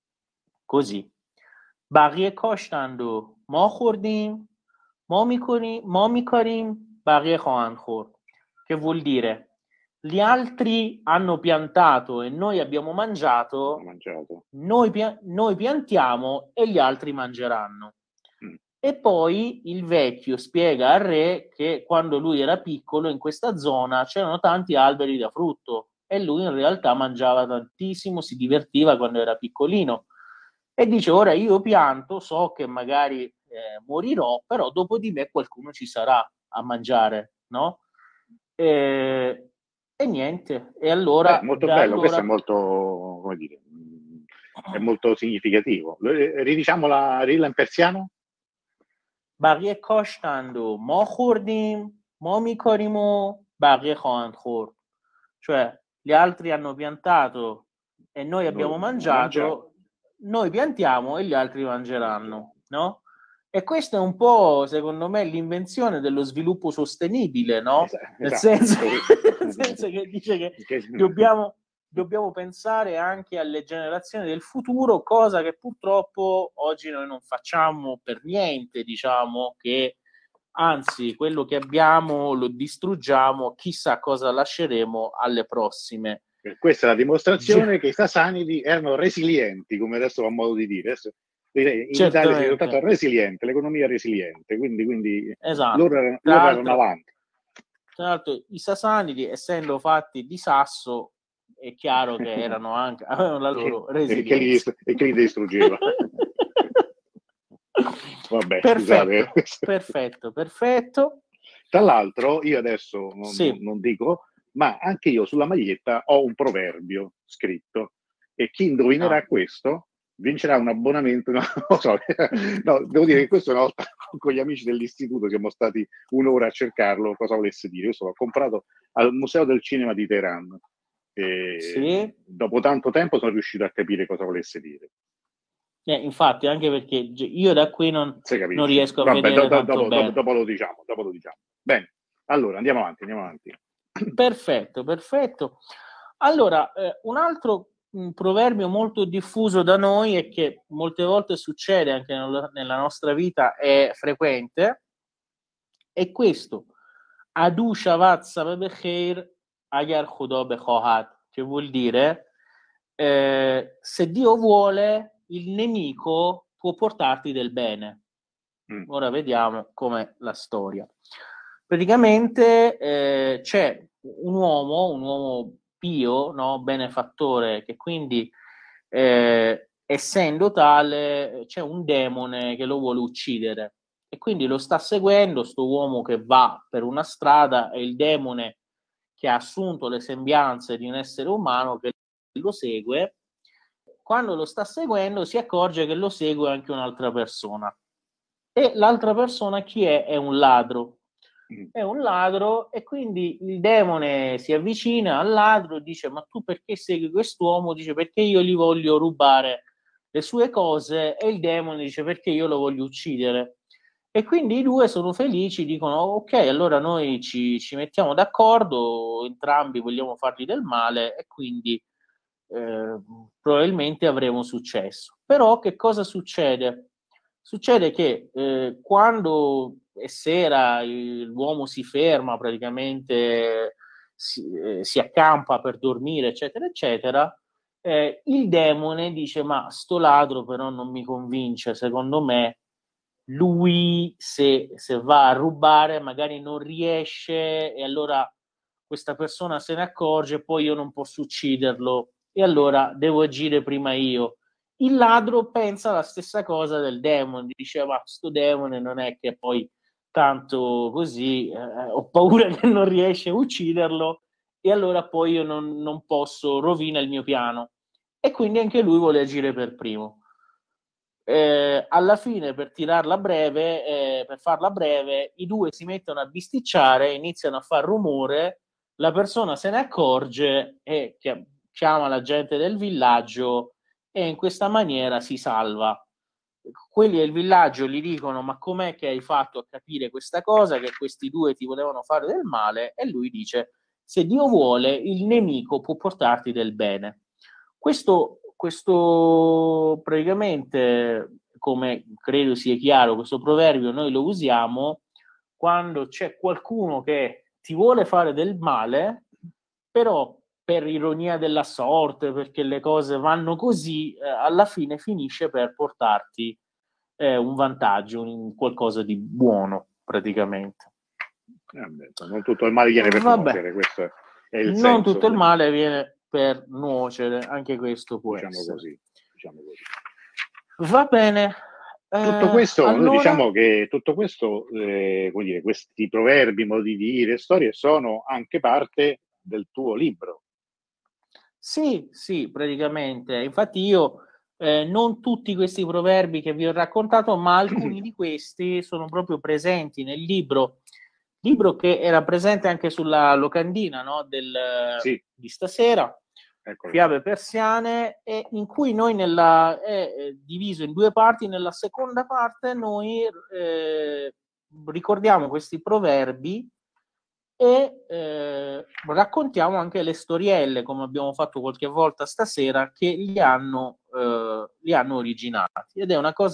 così: بقیه کاشتند و ما خوردیم ما میکنیم ما میکاریم بقیه خواهند خورد. Che vuol dire gli altri hanno piantato e noi abbiamo mangiato, mangiato. noi, pia- noi piantiamo e gli altri mangeranno. Mm. E poi il vecchio spiega al re che quando lui era piccolo in questa zona c'erano tanti alberi da frutto e lui in realtà mangiava tantissimo, si divertiva quando era piccolino. E dice: ora io pianto, so che magari eh, morirò, però dopo di me qualcuno ci sarà a mangiare, no? E, e niente, e Beh, allora molto da bello, questo è allora molto, come dire, mm, è molto significativo. Eh, Ridiciamo la rilla in persiano? بقیه کاشتند و ما خوردیم ما میکاریم و بقیه خواهند خورد. Cioè gli altri hanno piantato e noi abbiamo Noi mangiato, mangiamo. noi piantiamo e gli altri mangeranno, no? E questo è un po', secondo me, l'invenzione dello sviluppo sostenibile, no? Esatto, Nel esatto. senso, nel senso che dice che Che- dobbiamo, dobbiamo pensare anche alle generazioni del futuro, cosa che purtroppo oggi noi non facciamo per niente, diciamo che anzi quello che abbiamo lo distruggiamo, chissà cosa lasceremo alle prossime. Questa è la dimostrazione che i Sasanidi erano resilienti, come adesso va modo di dire. Adesso, in Italia si è Certamente. risultato resiliente, l'economia resiliente, quindi, quindi Esatto. loro, erano, Tra loro l'altro- erano avanti. Tra l'altro i Sasanidi, essendo fatti di sasso, è chiaro che erano anche, avevano la loro E che li, resilienza. e che li distruggeva. Vabbè, Perfetto, scusate. perfetto, perfetto. Tra l'altro, io adesso non, Sì. non, non dico, ma anche io sulla maglietta ho un proverbio scritto e chi indovinerà Ah. questo vincerà un abbonamento. No, non so, no, devo dire che questo una volta con gli amici dell'istituto siamo stati un'ora a cercarlo, cosa volesse dire. Io l'ho comprato al Museo del Cinema di Teheran e Sì. dopo tanto tempo sono riuscito a capire cosa volesse dire. Eh, infatti, anche perché io da qui non, Se capisci. non riesco a Vabbè, vedere do, do, tanto dopo, bene. dopo, dopo lo diciamo, dopo lo diciamo. Bene, allora andiamo avanti, andiamo avanti. Perfetto, perfetto. Allora, eh, un altro mh, proverbio molto diffuso da noi e che molte volte succede anche nel, nella nostra vita, è frequente, è questo: Adu shavad sabab khair agar khuda bekhahat, che vuol dire eh, se Dio vuole il nemico può portarti del bene. Mm. Ora vediamo com'è la storia. Praticamente eh, c'è un uomo, un uomo pio, no, benefattore, che quindi eh, essendo tale c'è un demone che lo vuole uccidere e quindi lo sta seguendo sto uomo che va per una strada e il demone che ha assunto le sembianze di un essere umano che lo segue. Quando lo sta seguendo si accorge che lo segue anche un'altra persona. E l'altra persona chi è? È un ladro. È un ladro e quindi il demone si avvicina al ladro e dice: ma tu perché segui quest'uomo? Dice: perché io gli voglio rubare le sue cose. E il demone dice: perché io lo voglio uccidere. E quindi i due sono felici, dicono: ok, allora noi ci, ci mettiamo d'accordo, entrambi vogliamo fargli del male e quindi eh, probabilmente avremo successo. Però che cosa succede? Succede che eh, quando è sera il, l'uomo si ferma, praticamente si, eh, si accampa per dormire, eccetera, eccetera, eh, il demone dice: ma sto ladro però non mi convince, secondo me lui se, se va a rubare magari non riesce e allora questa persona se ne accorge, poi io non posso ucciderlo e allora devo agire prima io. Il ladro pensa la stessa cosa del demone, dice: ma sto demone non è che poi tanto così, eh, ho paura che non riesce a ucciderlo e allora poi io non, non posso, rovina il mio piano. E quindi anche lui vuole agire per primo. Eh, alla fine, per tirarla breve, eh, per farla breve, i due si mettono a bisticciare, iniziano a far rumore, la persona se ne accorge e chiama la gente del villaggio e in questa maniera si salva. Quelli del villaggio gli dicono: ma com'è che hai fatto a capire questa cosa, che questi due ti volevano fare del male? E lui dice: se Dio vuole il nemico può portarti del bene. Questo, questo praticamente, come credo sia chiaro, questo proverbio noi lo usiamo quando c'è qualcuno che ti vuole fare del male, però per ironia della sorte, perché le cose vanno così, eh, alla fine finisce per portarti eh, un vantaggio, un qualcosa di buono praticamente. Eh, non tutto il male viene per Vabbè. nuocere, questo è il Non senso. tutto il male viene per nuocere, anche questo può diciamo essere. Così, diciamo così. Va bene. Tutto Eh, questo, allora... noi diciamo che tutto questo, eh, vuol dire, questi proverbi, modi di dire, storie sono anche parte del tuo libro. Sì, sì, praticamente. Infatti io eh, non tutti questi proverbi che vi ho raccontato, ma alcuni di questi sono proprio presenti nel libro, libro che era presente anche sulla locandina, no, del, Sì. di stasera. Eccolo. Fiabe persiane, e in cui noi nella, è, è diviso in due parti. Nella seconda parte noi eh, ricordiamo questi proverbi e eh, raccontiamo anche le storielle, come abbiamo fatto qualche volta stasera, che li hanno, eh, li hanno originati, ed è una cosa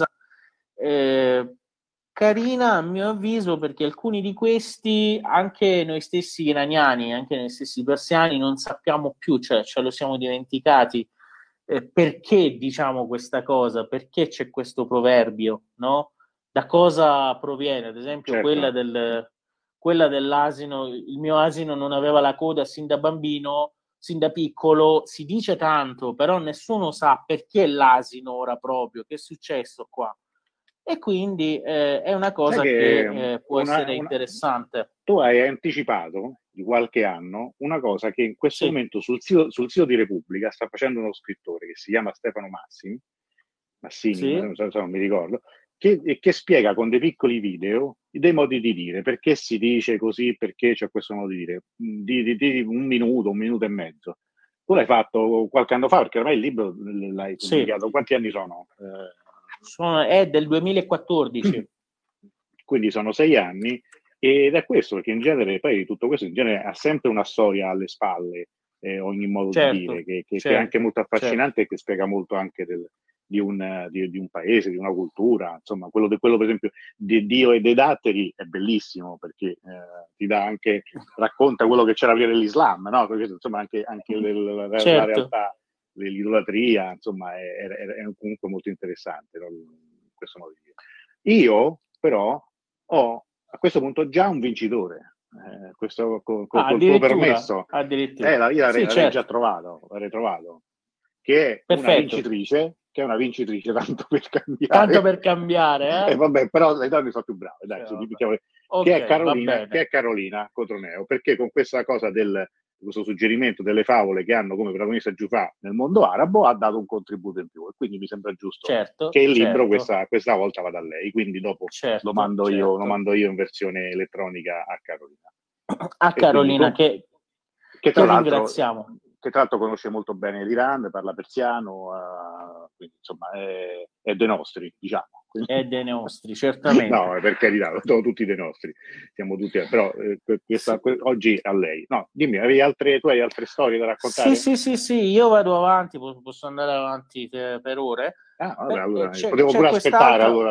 eh, carina a mio avviso, perché alcuni di questi anche noi stessi iraniani, anche noi stessi persiani non sappiamo più, cioè ce lo siamo dimenticati, eh, perché diciamo questa cosa, perché c'è questo proverbio, no? Da cosa proviene, ad esempio Certo. quella del quella dell'asino, il mio asino non aveva la coda sin da bambino, sin da piccolo, si dice tanto, però nessuno sa perché l'asino ora proprio, che è successo qua. E quindi eh, è una cosa Sai che, che eh, può una, essere una, interessante. tu hai anticipato di qualche anno una cosa che in questo Sì. momento sul sito, sul sito di Repubblica sta facendo uno scrittore che si chiama Stefano Massimi, Massini, Sì. non, so, non mi ricordo, che, che spiega con dei piccoli video dei modi di dire, perché si dice così, perché c'è questo modo di dire, di, di, di un minuto, un minuto e mezzo. Tu l'hai fatto qualche anno fa, perché ormai il libro l'hai pubblicato. Sì. Quanti anni sono? Eh, sono è del duemilaquattordici. Quindi sono sei anni, ed è questo, perché in genere poi tutto questo in genere ha sempre una storia alle spalle, eh, ogni modo Certo, di dire, che, che, certo, che è anche molto affascinante, certo. e che spiega molto anche del, di, un, di, di un paese, di una cultura. Insomma, quello, de, quello per esempio di Dio e dei datteri è bellissimo, perché eh, ti dà anche, racconta quello che c'era prima dell'Islam, no? Perché insomma anche, anche le, la, certo. la realtà, l'idolatria, insomma, è, è, è comunque molto interessante, no? In questo modo di dire. Io però ho a questo punto già un vincitore, eh, questo con, con, ah, col tuo permesso, addirittura. eh, la, io sì, l'avrei certo. già trovato, l'avrei trovato, che è Perfetto. una vincitrice, che è una vincitrice tanto per cambiare, tanto per cambiare, eh? eh, vabbè, però le donne sono più brave, dai, Cioè, che, okay, è Carolina, che è Carolina Cotroneo, perché con questa cosa del questo suggerimento delle favole che hanno come protagonista Giufà nel mondo arabo ha dato un contributo in più, e quindi mi sembra giusto certo, che il libro certo. questa, questa volta vada a lei, quindi dopo certo, lo, mando certo. io, lo mando io in versione elettronica a Carolina. A Carolina, quindi, che, che, tra che l'altro, ringraziamo. che tra l'altro conosce molto bene l'Iran, parla persiano, uh, quindi insomma è, è dei nostri, diciamo. È dei nostri, certamente. No, per carità, sono tutti dei nostri, siamo tutti, però eh, questa, sì. oggi a lei. No, dimmi, avevi altre, tu hai altre storie da raccontare? Sì, sì, sì, sì, io vado avanti, posso andare avanti per, per ore. Ah, vabbè, allora, c'è, potevo c'è pure aspettare, allora.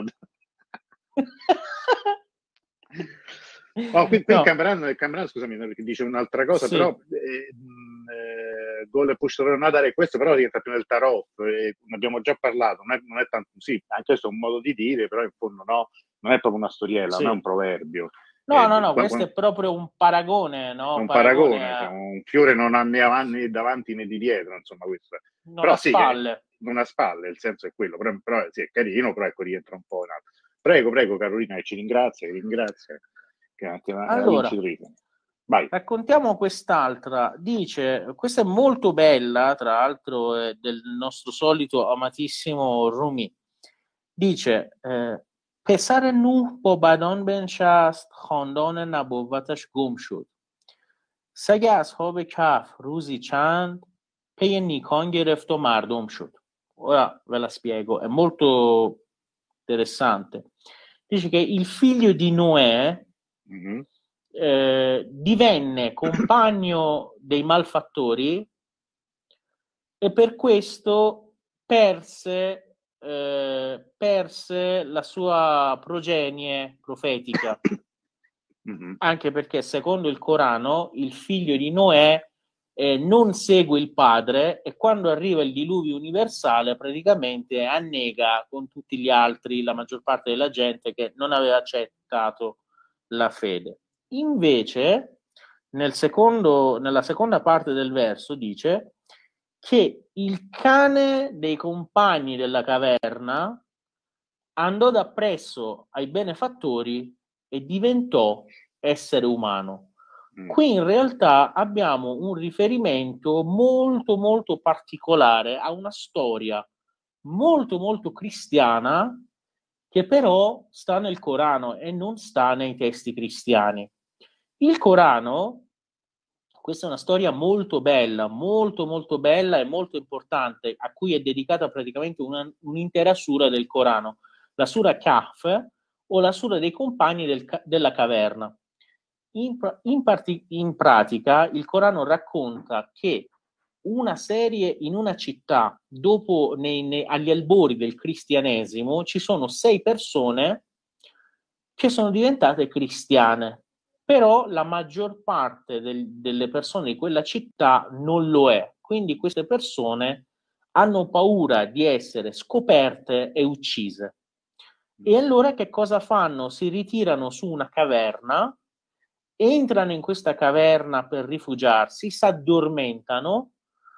Oh, qui, qui no. il Cameron, il Cameron, scusami, perché dice un'altra cosa, sì. Però eh, eh, Gol e Push dovevano dare questo, però rientra più nel tarot, eh, ne abbiamo già parlato, non è, non è tanto, sì, anche questo è un modo di dire, però in fondo no, non è proprio una storiella, sì. Non è un proverbio. No, eh, no, no, qua, questo qua, è proprio un paragone, no? È un paragone, paragone, a... cioè, un fiore non ha né avanti, davanti né di dietro, insomma, questo. Non però ha sì, spalle. Non ha spalle, il senso è quello, però, però sì, è carino, però ecco, rientra un po' in alto. Prego, prego, Carolina, che ci ringrazia, che ringrazia. Che è una, allora, vai. Raccontiamo quest'altra. Dice, questa è molto bella, tra l'altro è del nostro solito amatissimo Rumi. Dice, eh, پسر نوح با بدان بنشست خاندان نبوتش گم شد. سگ اصحاب کهف روزی چند پی نیکان گرفت و مردم شد. Ora ve la spiego, è molto interessante. Dice che il figlio di Noè mm-hmm. eh, divenne compagno dei malfattori e per questo perse, eh, perse la sua progenie profetica. Mm-hmm. Anche perché secondo il Corano il figlio di Noè eh, non segue il padre, e quando arriva il diluvio universale praticamente annega con tutti gli altri, la maggior parte della gente che non aveva accettato la fede. Invece nel secondo, nella seconda parte del verso dice che il cane dei compagni della caverna andò dappresso ai benefattori e diventò essere umano. Qui in realtà abbiamo un riferimento molto molto particolare a una storia molto molto cristiana che però sta nel Corano e non sta nei testi cristiani. Il Corano questa è una storia molto bella, molto molto bella e molto importante, a cui è dedicata praticamente una, un'intera sura del Corano, la sura Kahf o la sura dei compagni del, della caverna. In, in, parti, in pratica il Corano racconta che una serie in una città, dopo nei, nei, agli albori del cristianesimo, ci sono sei persone che sono diventate cristiane. Però la maggior parte del, delle persone di quella città non lo è. Quindi queste persone hanno paura di essere scoperte e uccise. E allora che cosa fanno? Si ritirano su una caverna, entrano in questa caverna per rifugiarsi, si addormentano,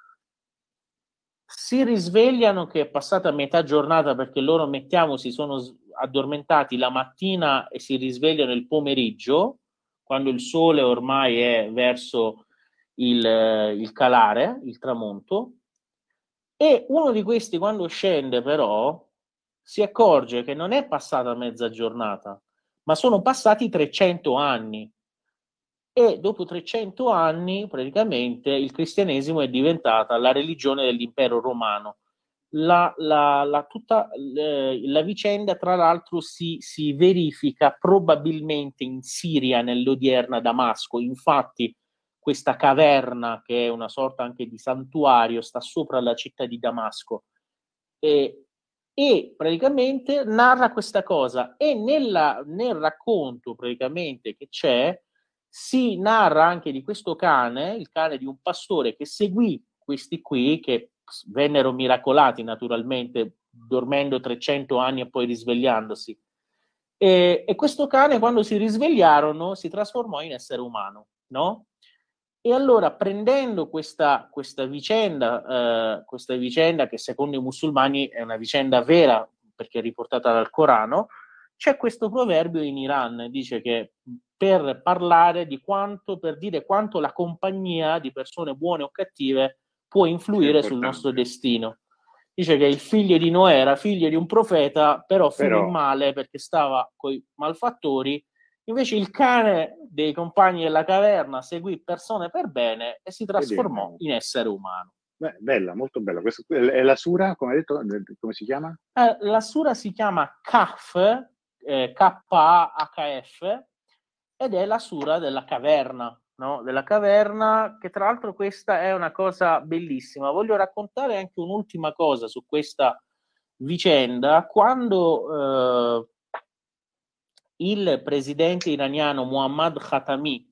si risvegliano che è passata metà giornata, perché loro, mettiamo, si sono addormentati la mattina e si risvegliano il pomeriggio, quando il sole ormai è verso il, il calare, il tramonto, e uno di questi, quando scende però, si accorge che non è passata mezza giornata, ma sono passati trecento anni. E dopo trecento anni, praticamente, il cristianesimo è diventata la religione dell'impero romano. La, la, la, tutta, eh, la vicenda, tra l'altro, si, si verifica probabilmente in Siria, nell'odierna Damasco. Infatti questa caverna, che è una sorta anche di santuario, sta sopra la città di Damasco, e, e praticamente narra questa cosa, e nella, nel racconto praticamente che c'è si narra anche di questo cane, il cane di un pastore che seguì questi qui, che vennero miracolati naturalmente, dormendo trecento anni e poi risvegliandosi. E, e questo cane, quando si risvegliarono, si trasformò in essere umano, no? E allora, prendendo questa, questa vicenda, eh, questa vicenda che secondo i musulmani è una vicenda vera, perché è riportata dal Corano, c'è questo proverbio in Iran, dice che per parlare di quanto, per dire quanto la compagnia di persone buone o cattive può influire sul nostro destino. Dice che il figlio di Noè era figlio di un profeta, però finì però... male perché stava coi malfattori. Invece il cane dei compagni della caverna seguì persone per bene e si trasformò in essere umano. Beh, bella, molto bella. Questa è la sura, come hai detto, come si chiama? Eh, la sura si chiama Kahf, eh, K A H F, ed è la sura della caverna, no? Della caverna, che tra l'altro questa è una cosa bellissima. Voglio raccontare anche un'ultima cosa su questa vicenda. Quando eh, il presidente iraniano Muhammad Khatami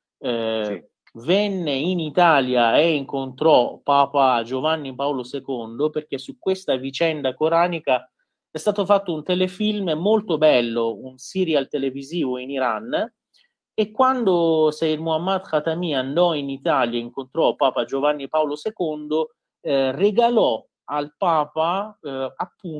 eh, sì. venne in Italia e incontrò Papa Giovanni Paolo secondo, perché su questa vicenda coranica è stato fatto un telefilm molto bello, un serial televisivo in Iran, e quando Sayyid Muhammad Khatami andò in Italia e incontrò Papa Giovanni Paolo secondo, eh, regalò al Papa eh,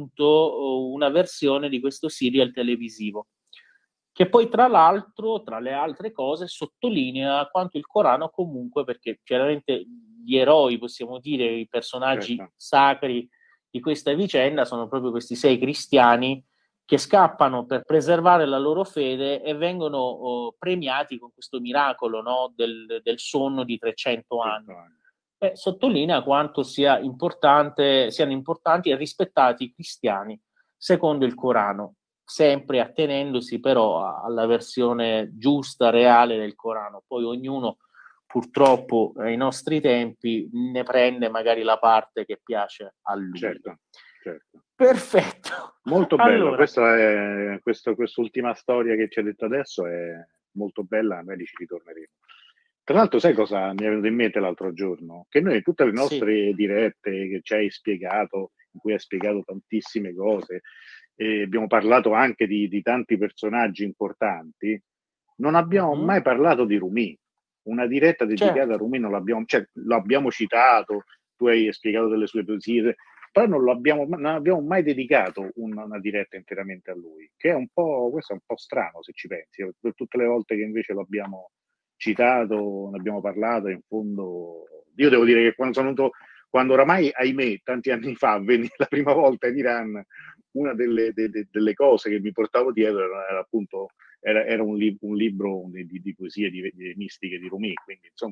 appunto una versione di questo serial televisivo, che poi tra l'altro, tra le altre cose, sottolinea quanto il Corano comunque, perché chiaramente gli eroi, possiamo dire, i personaggi certo. sacri di questa vicenda sono proprio questi sei cristiani che scappano per preservare la loro fede e vengono oh, premiati con questo miracolo, no, del, del sonno di trecento anni. E sottolinea quanto sia importante, siano importanti e rispettati i cristiani secondo il Corano, sempre attenendosi però alla versione giusta, reale del Corano. Poi ognuno purtroppo ai nostri tempi ne prende magari la parte che piace a lui. Certo, certo. Perfetto. Molto bello. Allora, questa è, questo, quest'ultima storia che ci ha detto adesso è molto bella, noi ci ritorneremo. Tra l'altro, sai cosa mi è venuto in mente l'altro giorno? Che noi tutte le nostre sì. dirette che ci hai spiegato, in cui hai spiegato tantissime cose, e abbiamo parlato anche di, di tanti personaggi importanti, non abbiamo mm-hmm. mai parlato di Rumi. Una diretta dedicata certo. a Rumi non l'abbiamo, cioè l'abbiamo citato, tu hai spiegato delle sue poesie, però non l'abbiamo, non abbiamo mai dedicato una, una diretta interamente a lui, che è un po', questo è un po' strano se ci pensi, per tutte le volte che invece lo abbiamo citato, ne abbiamo parlato, e in fondo io devo dire che quando sono venuto, quando oramai, ahimè, tanti anni fa venni la prima volta in Iran, una delle, de, de, delle cose che mi portavo dietro era, era appunto era, era un, li, un libro di, di, di poesie di, di mistiche di Rumi, quindi insomma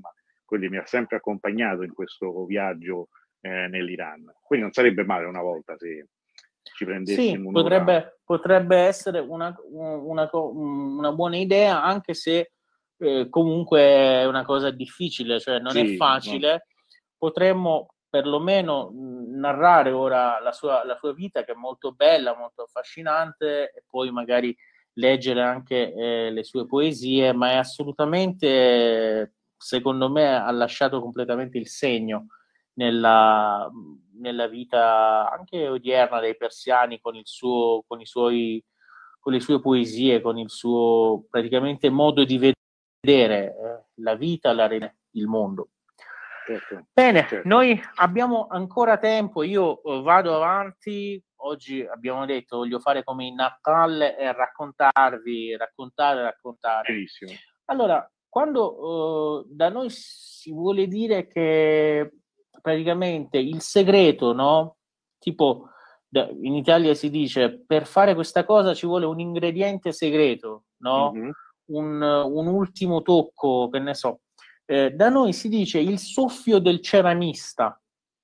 quindi mi ha sempre accompagnato in questo viaggio eh, nell'Iran. Quindi non sarebbe male una volta se ci prendessimo sì, un'ora. potrebbe, potrebbe essere una, una, una buona idea, anche se eh, comunque è una cosa difficile, cioè non Sì, è facile. no. Potremmo perlomeno mh, narrare ora la sua, la sua vita, che è molto bella, molto affascinante, e poi magari leggere anche eh, le sue poesie, ma è assolutamente, secondo me, ha lasciato completamente il segno nella, nella vita anche odierna dei persiani, con il suo, con i suoi, con le sue poesie, con il suo praticamente modo di vedere eh, la vita, la, il mondo. Certo, Bene, certo. noi abbiamo ancora tempo, io uh, vado avanti. Oggi abbiamo detto voglio fare come in Natal e raccontarvi, raccontare, raccontare. Benissimo. Allora, quando uh, da noi si vuole dire che praticamente il segreto, no? Tipo in Italia si dice per fare questa cosa ci vuole un ingrediente segreto, no? Mm-hmm. Un, un ultimo tocco, che ne so. Eh, da noi si dice il soffio del ceramista,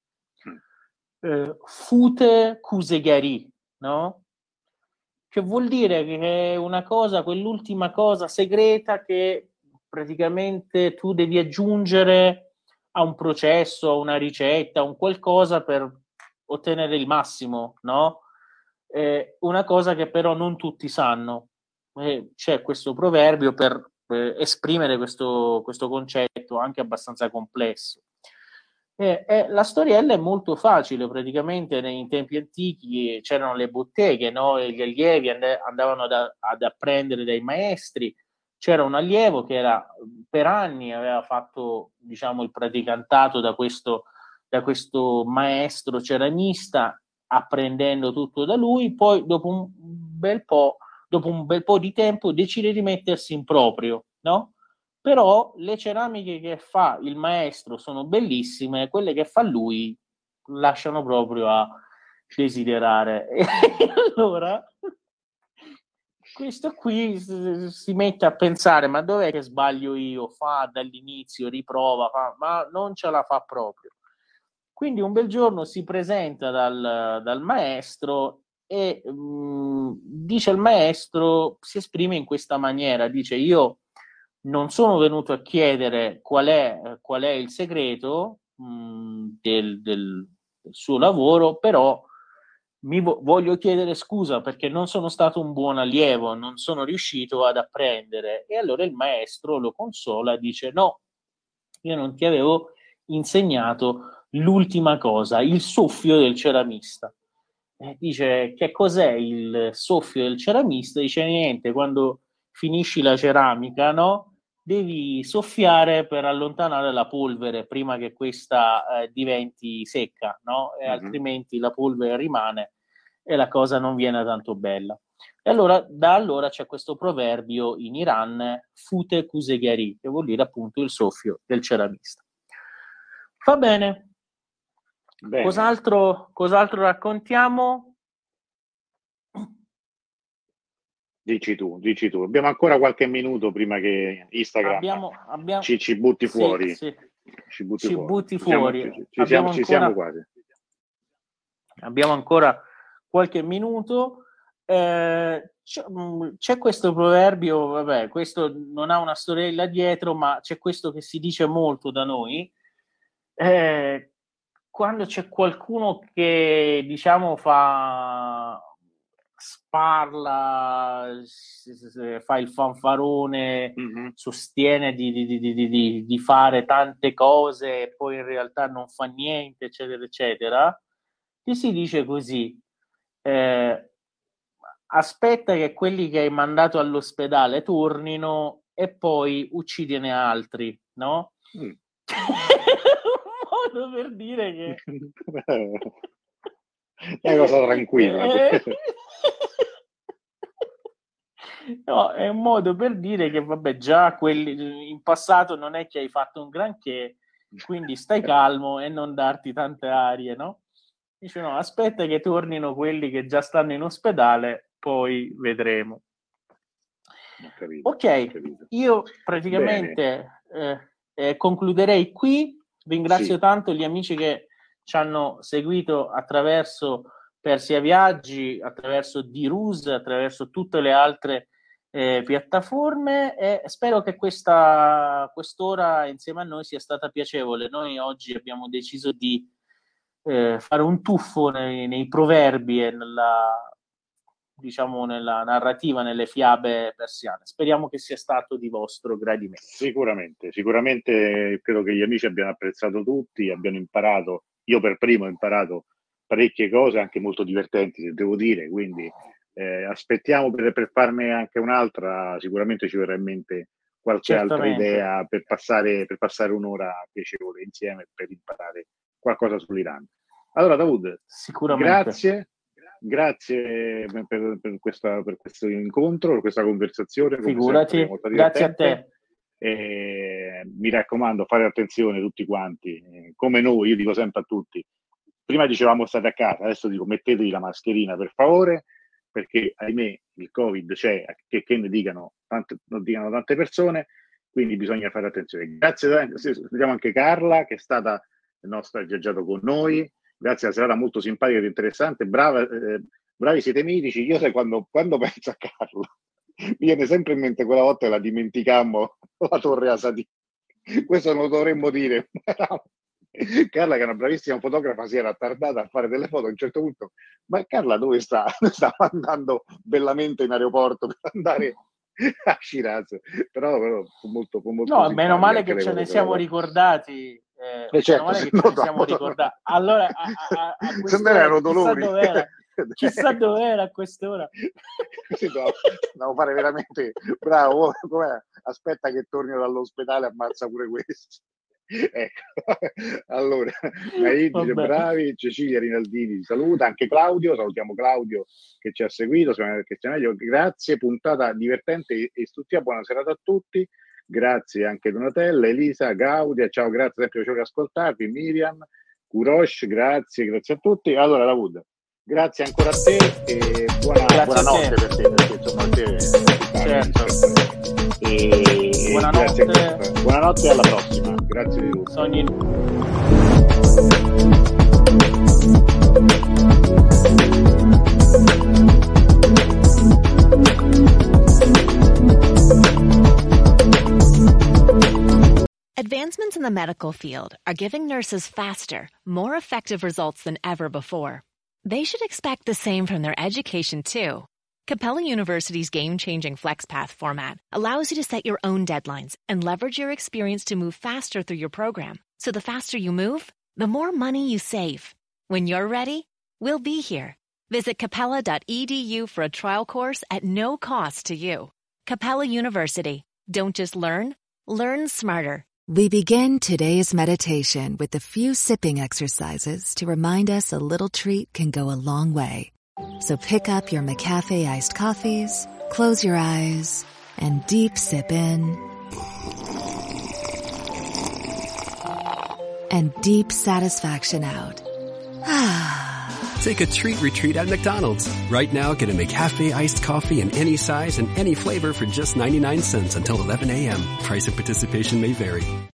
eh, fute kusegari, no? Che vuol dire che è una cosa, quell'ultima cosa segreta che praticamente tu devi aggiungere a un processo, a una ricetta, a un qualcosa per ottenere il massimo, no? Eh, una cosa che però non tutti sanno. Eh, c'è questo proverbio per eh, esprimere questo, questo concetto anche abbastanza complesso. Eh, eh, la storiella è molto facile, praticamente nei tempi antichi c'erano le botteghe, no? E gli allievi and- andavano da, ad apprendere dai maestri. C'era un allievo che era per anni aveva fatto, diciamo, il praticantato da questo, da questo maestro ceramista, apprendendo tutto da lui. Poi dopo un bel po', dopo un bel po' di tempo decide di mettersi in proprio, no? Però le ceramiche che fa il maestro sono bellissime, quelle che fa lui lasciano proprio a desiderare. E allora questo qui si mette a pensare, ma dov'è che sbaglio io? Fa dall'inizio, riprova, fa, ma non ce la fa proprio. Quindi un bel giorno si presenta dal, dal maestro e mh, dice al maestro, si esprime in questa maniera, dice: io non sono venuto a chiedere qual è, qual è il segreto mh, del, del, del suo lavoro, però mi vo- voglio chiedere scusa perché non sono stato un buon allievo, non sono riuscito ad apprendere. E allora il maestro lo consola, dice: no, io non ti avevo insegnato l'ultima cosa, il soffio del ceramista. Eh, dice: che cos'è il soffio del ceramista? Dice: niente, quando finisci la ceramica, no? Devi soffiare per allontanare la polvere prima che questa eh, diventi secca, no? E Mm-hmm. altrimenti la polvere rimane e la cosa non viene tanto bella. E allora, da allora c'è questo proverbio in Iran, fute kusegari, che vuol dire appunto il soffio del ceramista. Va bene. Bene. Cos'altro, cos'altro raccontiamo? Dici tu, dici tu. Abbiamo ancora qualche minuto prima che Instagram abbiamo, abbiamo... ci, ci butti sì, fuori. Sì. Ci butti ci fuori. butti Ci siamo, fuori. ci, ci, abbiamo siamo, ancora... ci siamo quasi. Abbiamo ancora qualche minuto. Eh, c'è, c'è questo proverbio, vabbè, questo non ha una storiella dietro, ma c'è questo che si dice molto da noi. Eh, quando c'è qualcuno che, diciamo, fa sparla, fa il fanfarone, mm-hmm. sostiene di, di, di, di, di fare tante cose e poi in realtà non fa niente, eccetera, eccetera, che si dice così: eh, aspetta che quelli che hai mandato all'ospedale tornino e poi uccidine altri, no? Mm. Un modo per dire che è una cosa tranquilla. No, è un modo per dire che vabbè, già quelli in passato non è che hai fatto un granché, quindi stai calmo e non darti tante arie, no? Dice: no, aspetta che tornino quelli che già stanno in ospedale, poi vedremo. Ho capito, ok, ho capito. Io praticamente eh, eh, concluderei qui. Ringrazio Sì. tanto gli amici che ci hanno seguito attraverso Persia Viaggi, attraverso D-Rus, attraverso tutte le altre eh, piattaforme, e spero che questa quest'ora insieme a noi sia stata piacevole. Noi oggi abbiamo deciso di eh, fare un tuffo nei, nei proverbi e nella, diciamo, nella narrativa, nelle fiabe persiane. Speriamo che sia stato di vostro gradimento. Sicuramente, sicuramente credo che gli amici abbiano apprezzato tutti, abbiano imparato, io per primo ho imparato parecchie cose, anche molto divertenti, se devo dire, quindi eh, aspettiamo per, per farne anche un'altra, sicuramente ci verrà in mente qualche altra idea per passare, per passare un'ora piacevole insieme, per imparare qualcosa sull'Iran. Allora Dawood, sicuramente. grazie, grazie per, per, questa, per questo incontro, per questa conversazione. Figurati, grazie a te. E, mi raccomando, fare attenzione tutti quanti, eh, come noi, io dico sempre a tutti, prima dicevamo state a casa, adesso dico mettetevi la mascherina per favore, perché ahimè il Covid c'è, che, che ne dicano tante, non dicano tante persone, quindi bisogna fare attenzione. Grazie, vediamo anche Carla che è stata nostra, ha viaggiato con noi, grazie, alla serata molto simpatica ed interessante, brava, eh, bravi siete mitici. Io sai quando, quando penso a Carla mi viene sempre in mente quella volta che la dimenticammo la Torre Asadì, questo non lo dovremmo dire. Carla, che è una bravissima fotografa, si era attardata a fare delle foto. A un certo punto, ma Carla dove sta? Stava andando bellamente in aeroporto per andare a Shiraz, però, però fu molto, fu molto no, meno male che ce ne siamo ricordati, eh, eh certo, meno male che ce ne siamo ricordati. Allora, a, a, a se ne erano dolori. Chissà dov'era, chissà dov'era a quest'ora. Sì, no, devo fare veramente bravo. Com'è? Aspetta che tornino dall'ospedale, ammazza pure questo. Ecco, allora Naidi, bravi, Cecilia Rinaldini saluta, anche Claudio, salutiamo Claudio che ci ha seguito, che sia meglio. Grazie, puntata divertente e istruttiva, buona serata a tutti, grazie anche Donatella, Elisa, Gaudia, ciao, grazie, sempre piacere ascoltarvi, Miriam, Kurosh, grazie, grazie a tutti. Allora Dawood, grazie ancora a te e buona, buonanotte per te, perché insomma a te, certo. E buonanotte. Grazie, buonanotte e alla prossima. Grazie di tutto. Sogni. Advancements in the medical field are giving nurses faster, more effective results than ever before. They should expect the same from their education, too. Capella University's game-changing FlexPath format allows you to set your own deadlines and leverage your experience to move faster through your program. So the faster you move, the more money you save. When you're ready, we'll be here. Visit capella dot e d u for a trial course at no cost to you. Capella University. Don't just learn, learn smarter. We begin today's meditation with a few sipping exercises to remind us a little treat can go a long way. So pick up your McCafe iced coffees, close your eyes, and deep sip in. And deep satisfaction out. Take a treat retreat at McDonald's. Right now, get a McCafe iced coffee in any size and any flavor for just ninety-nine cents until eleven a.m. Price and participation may vary.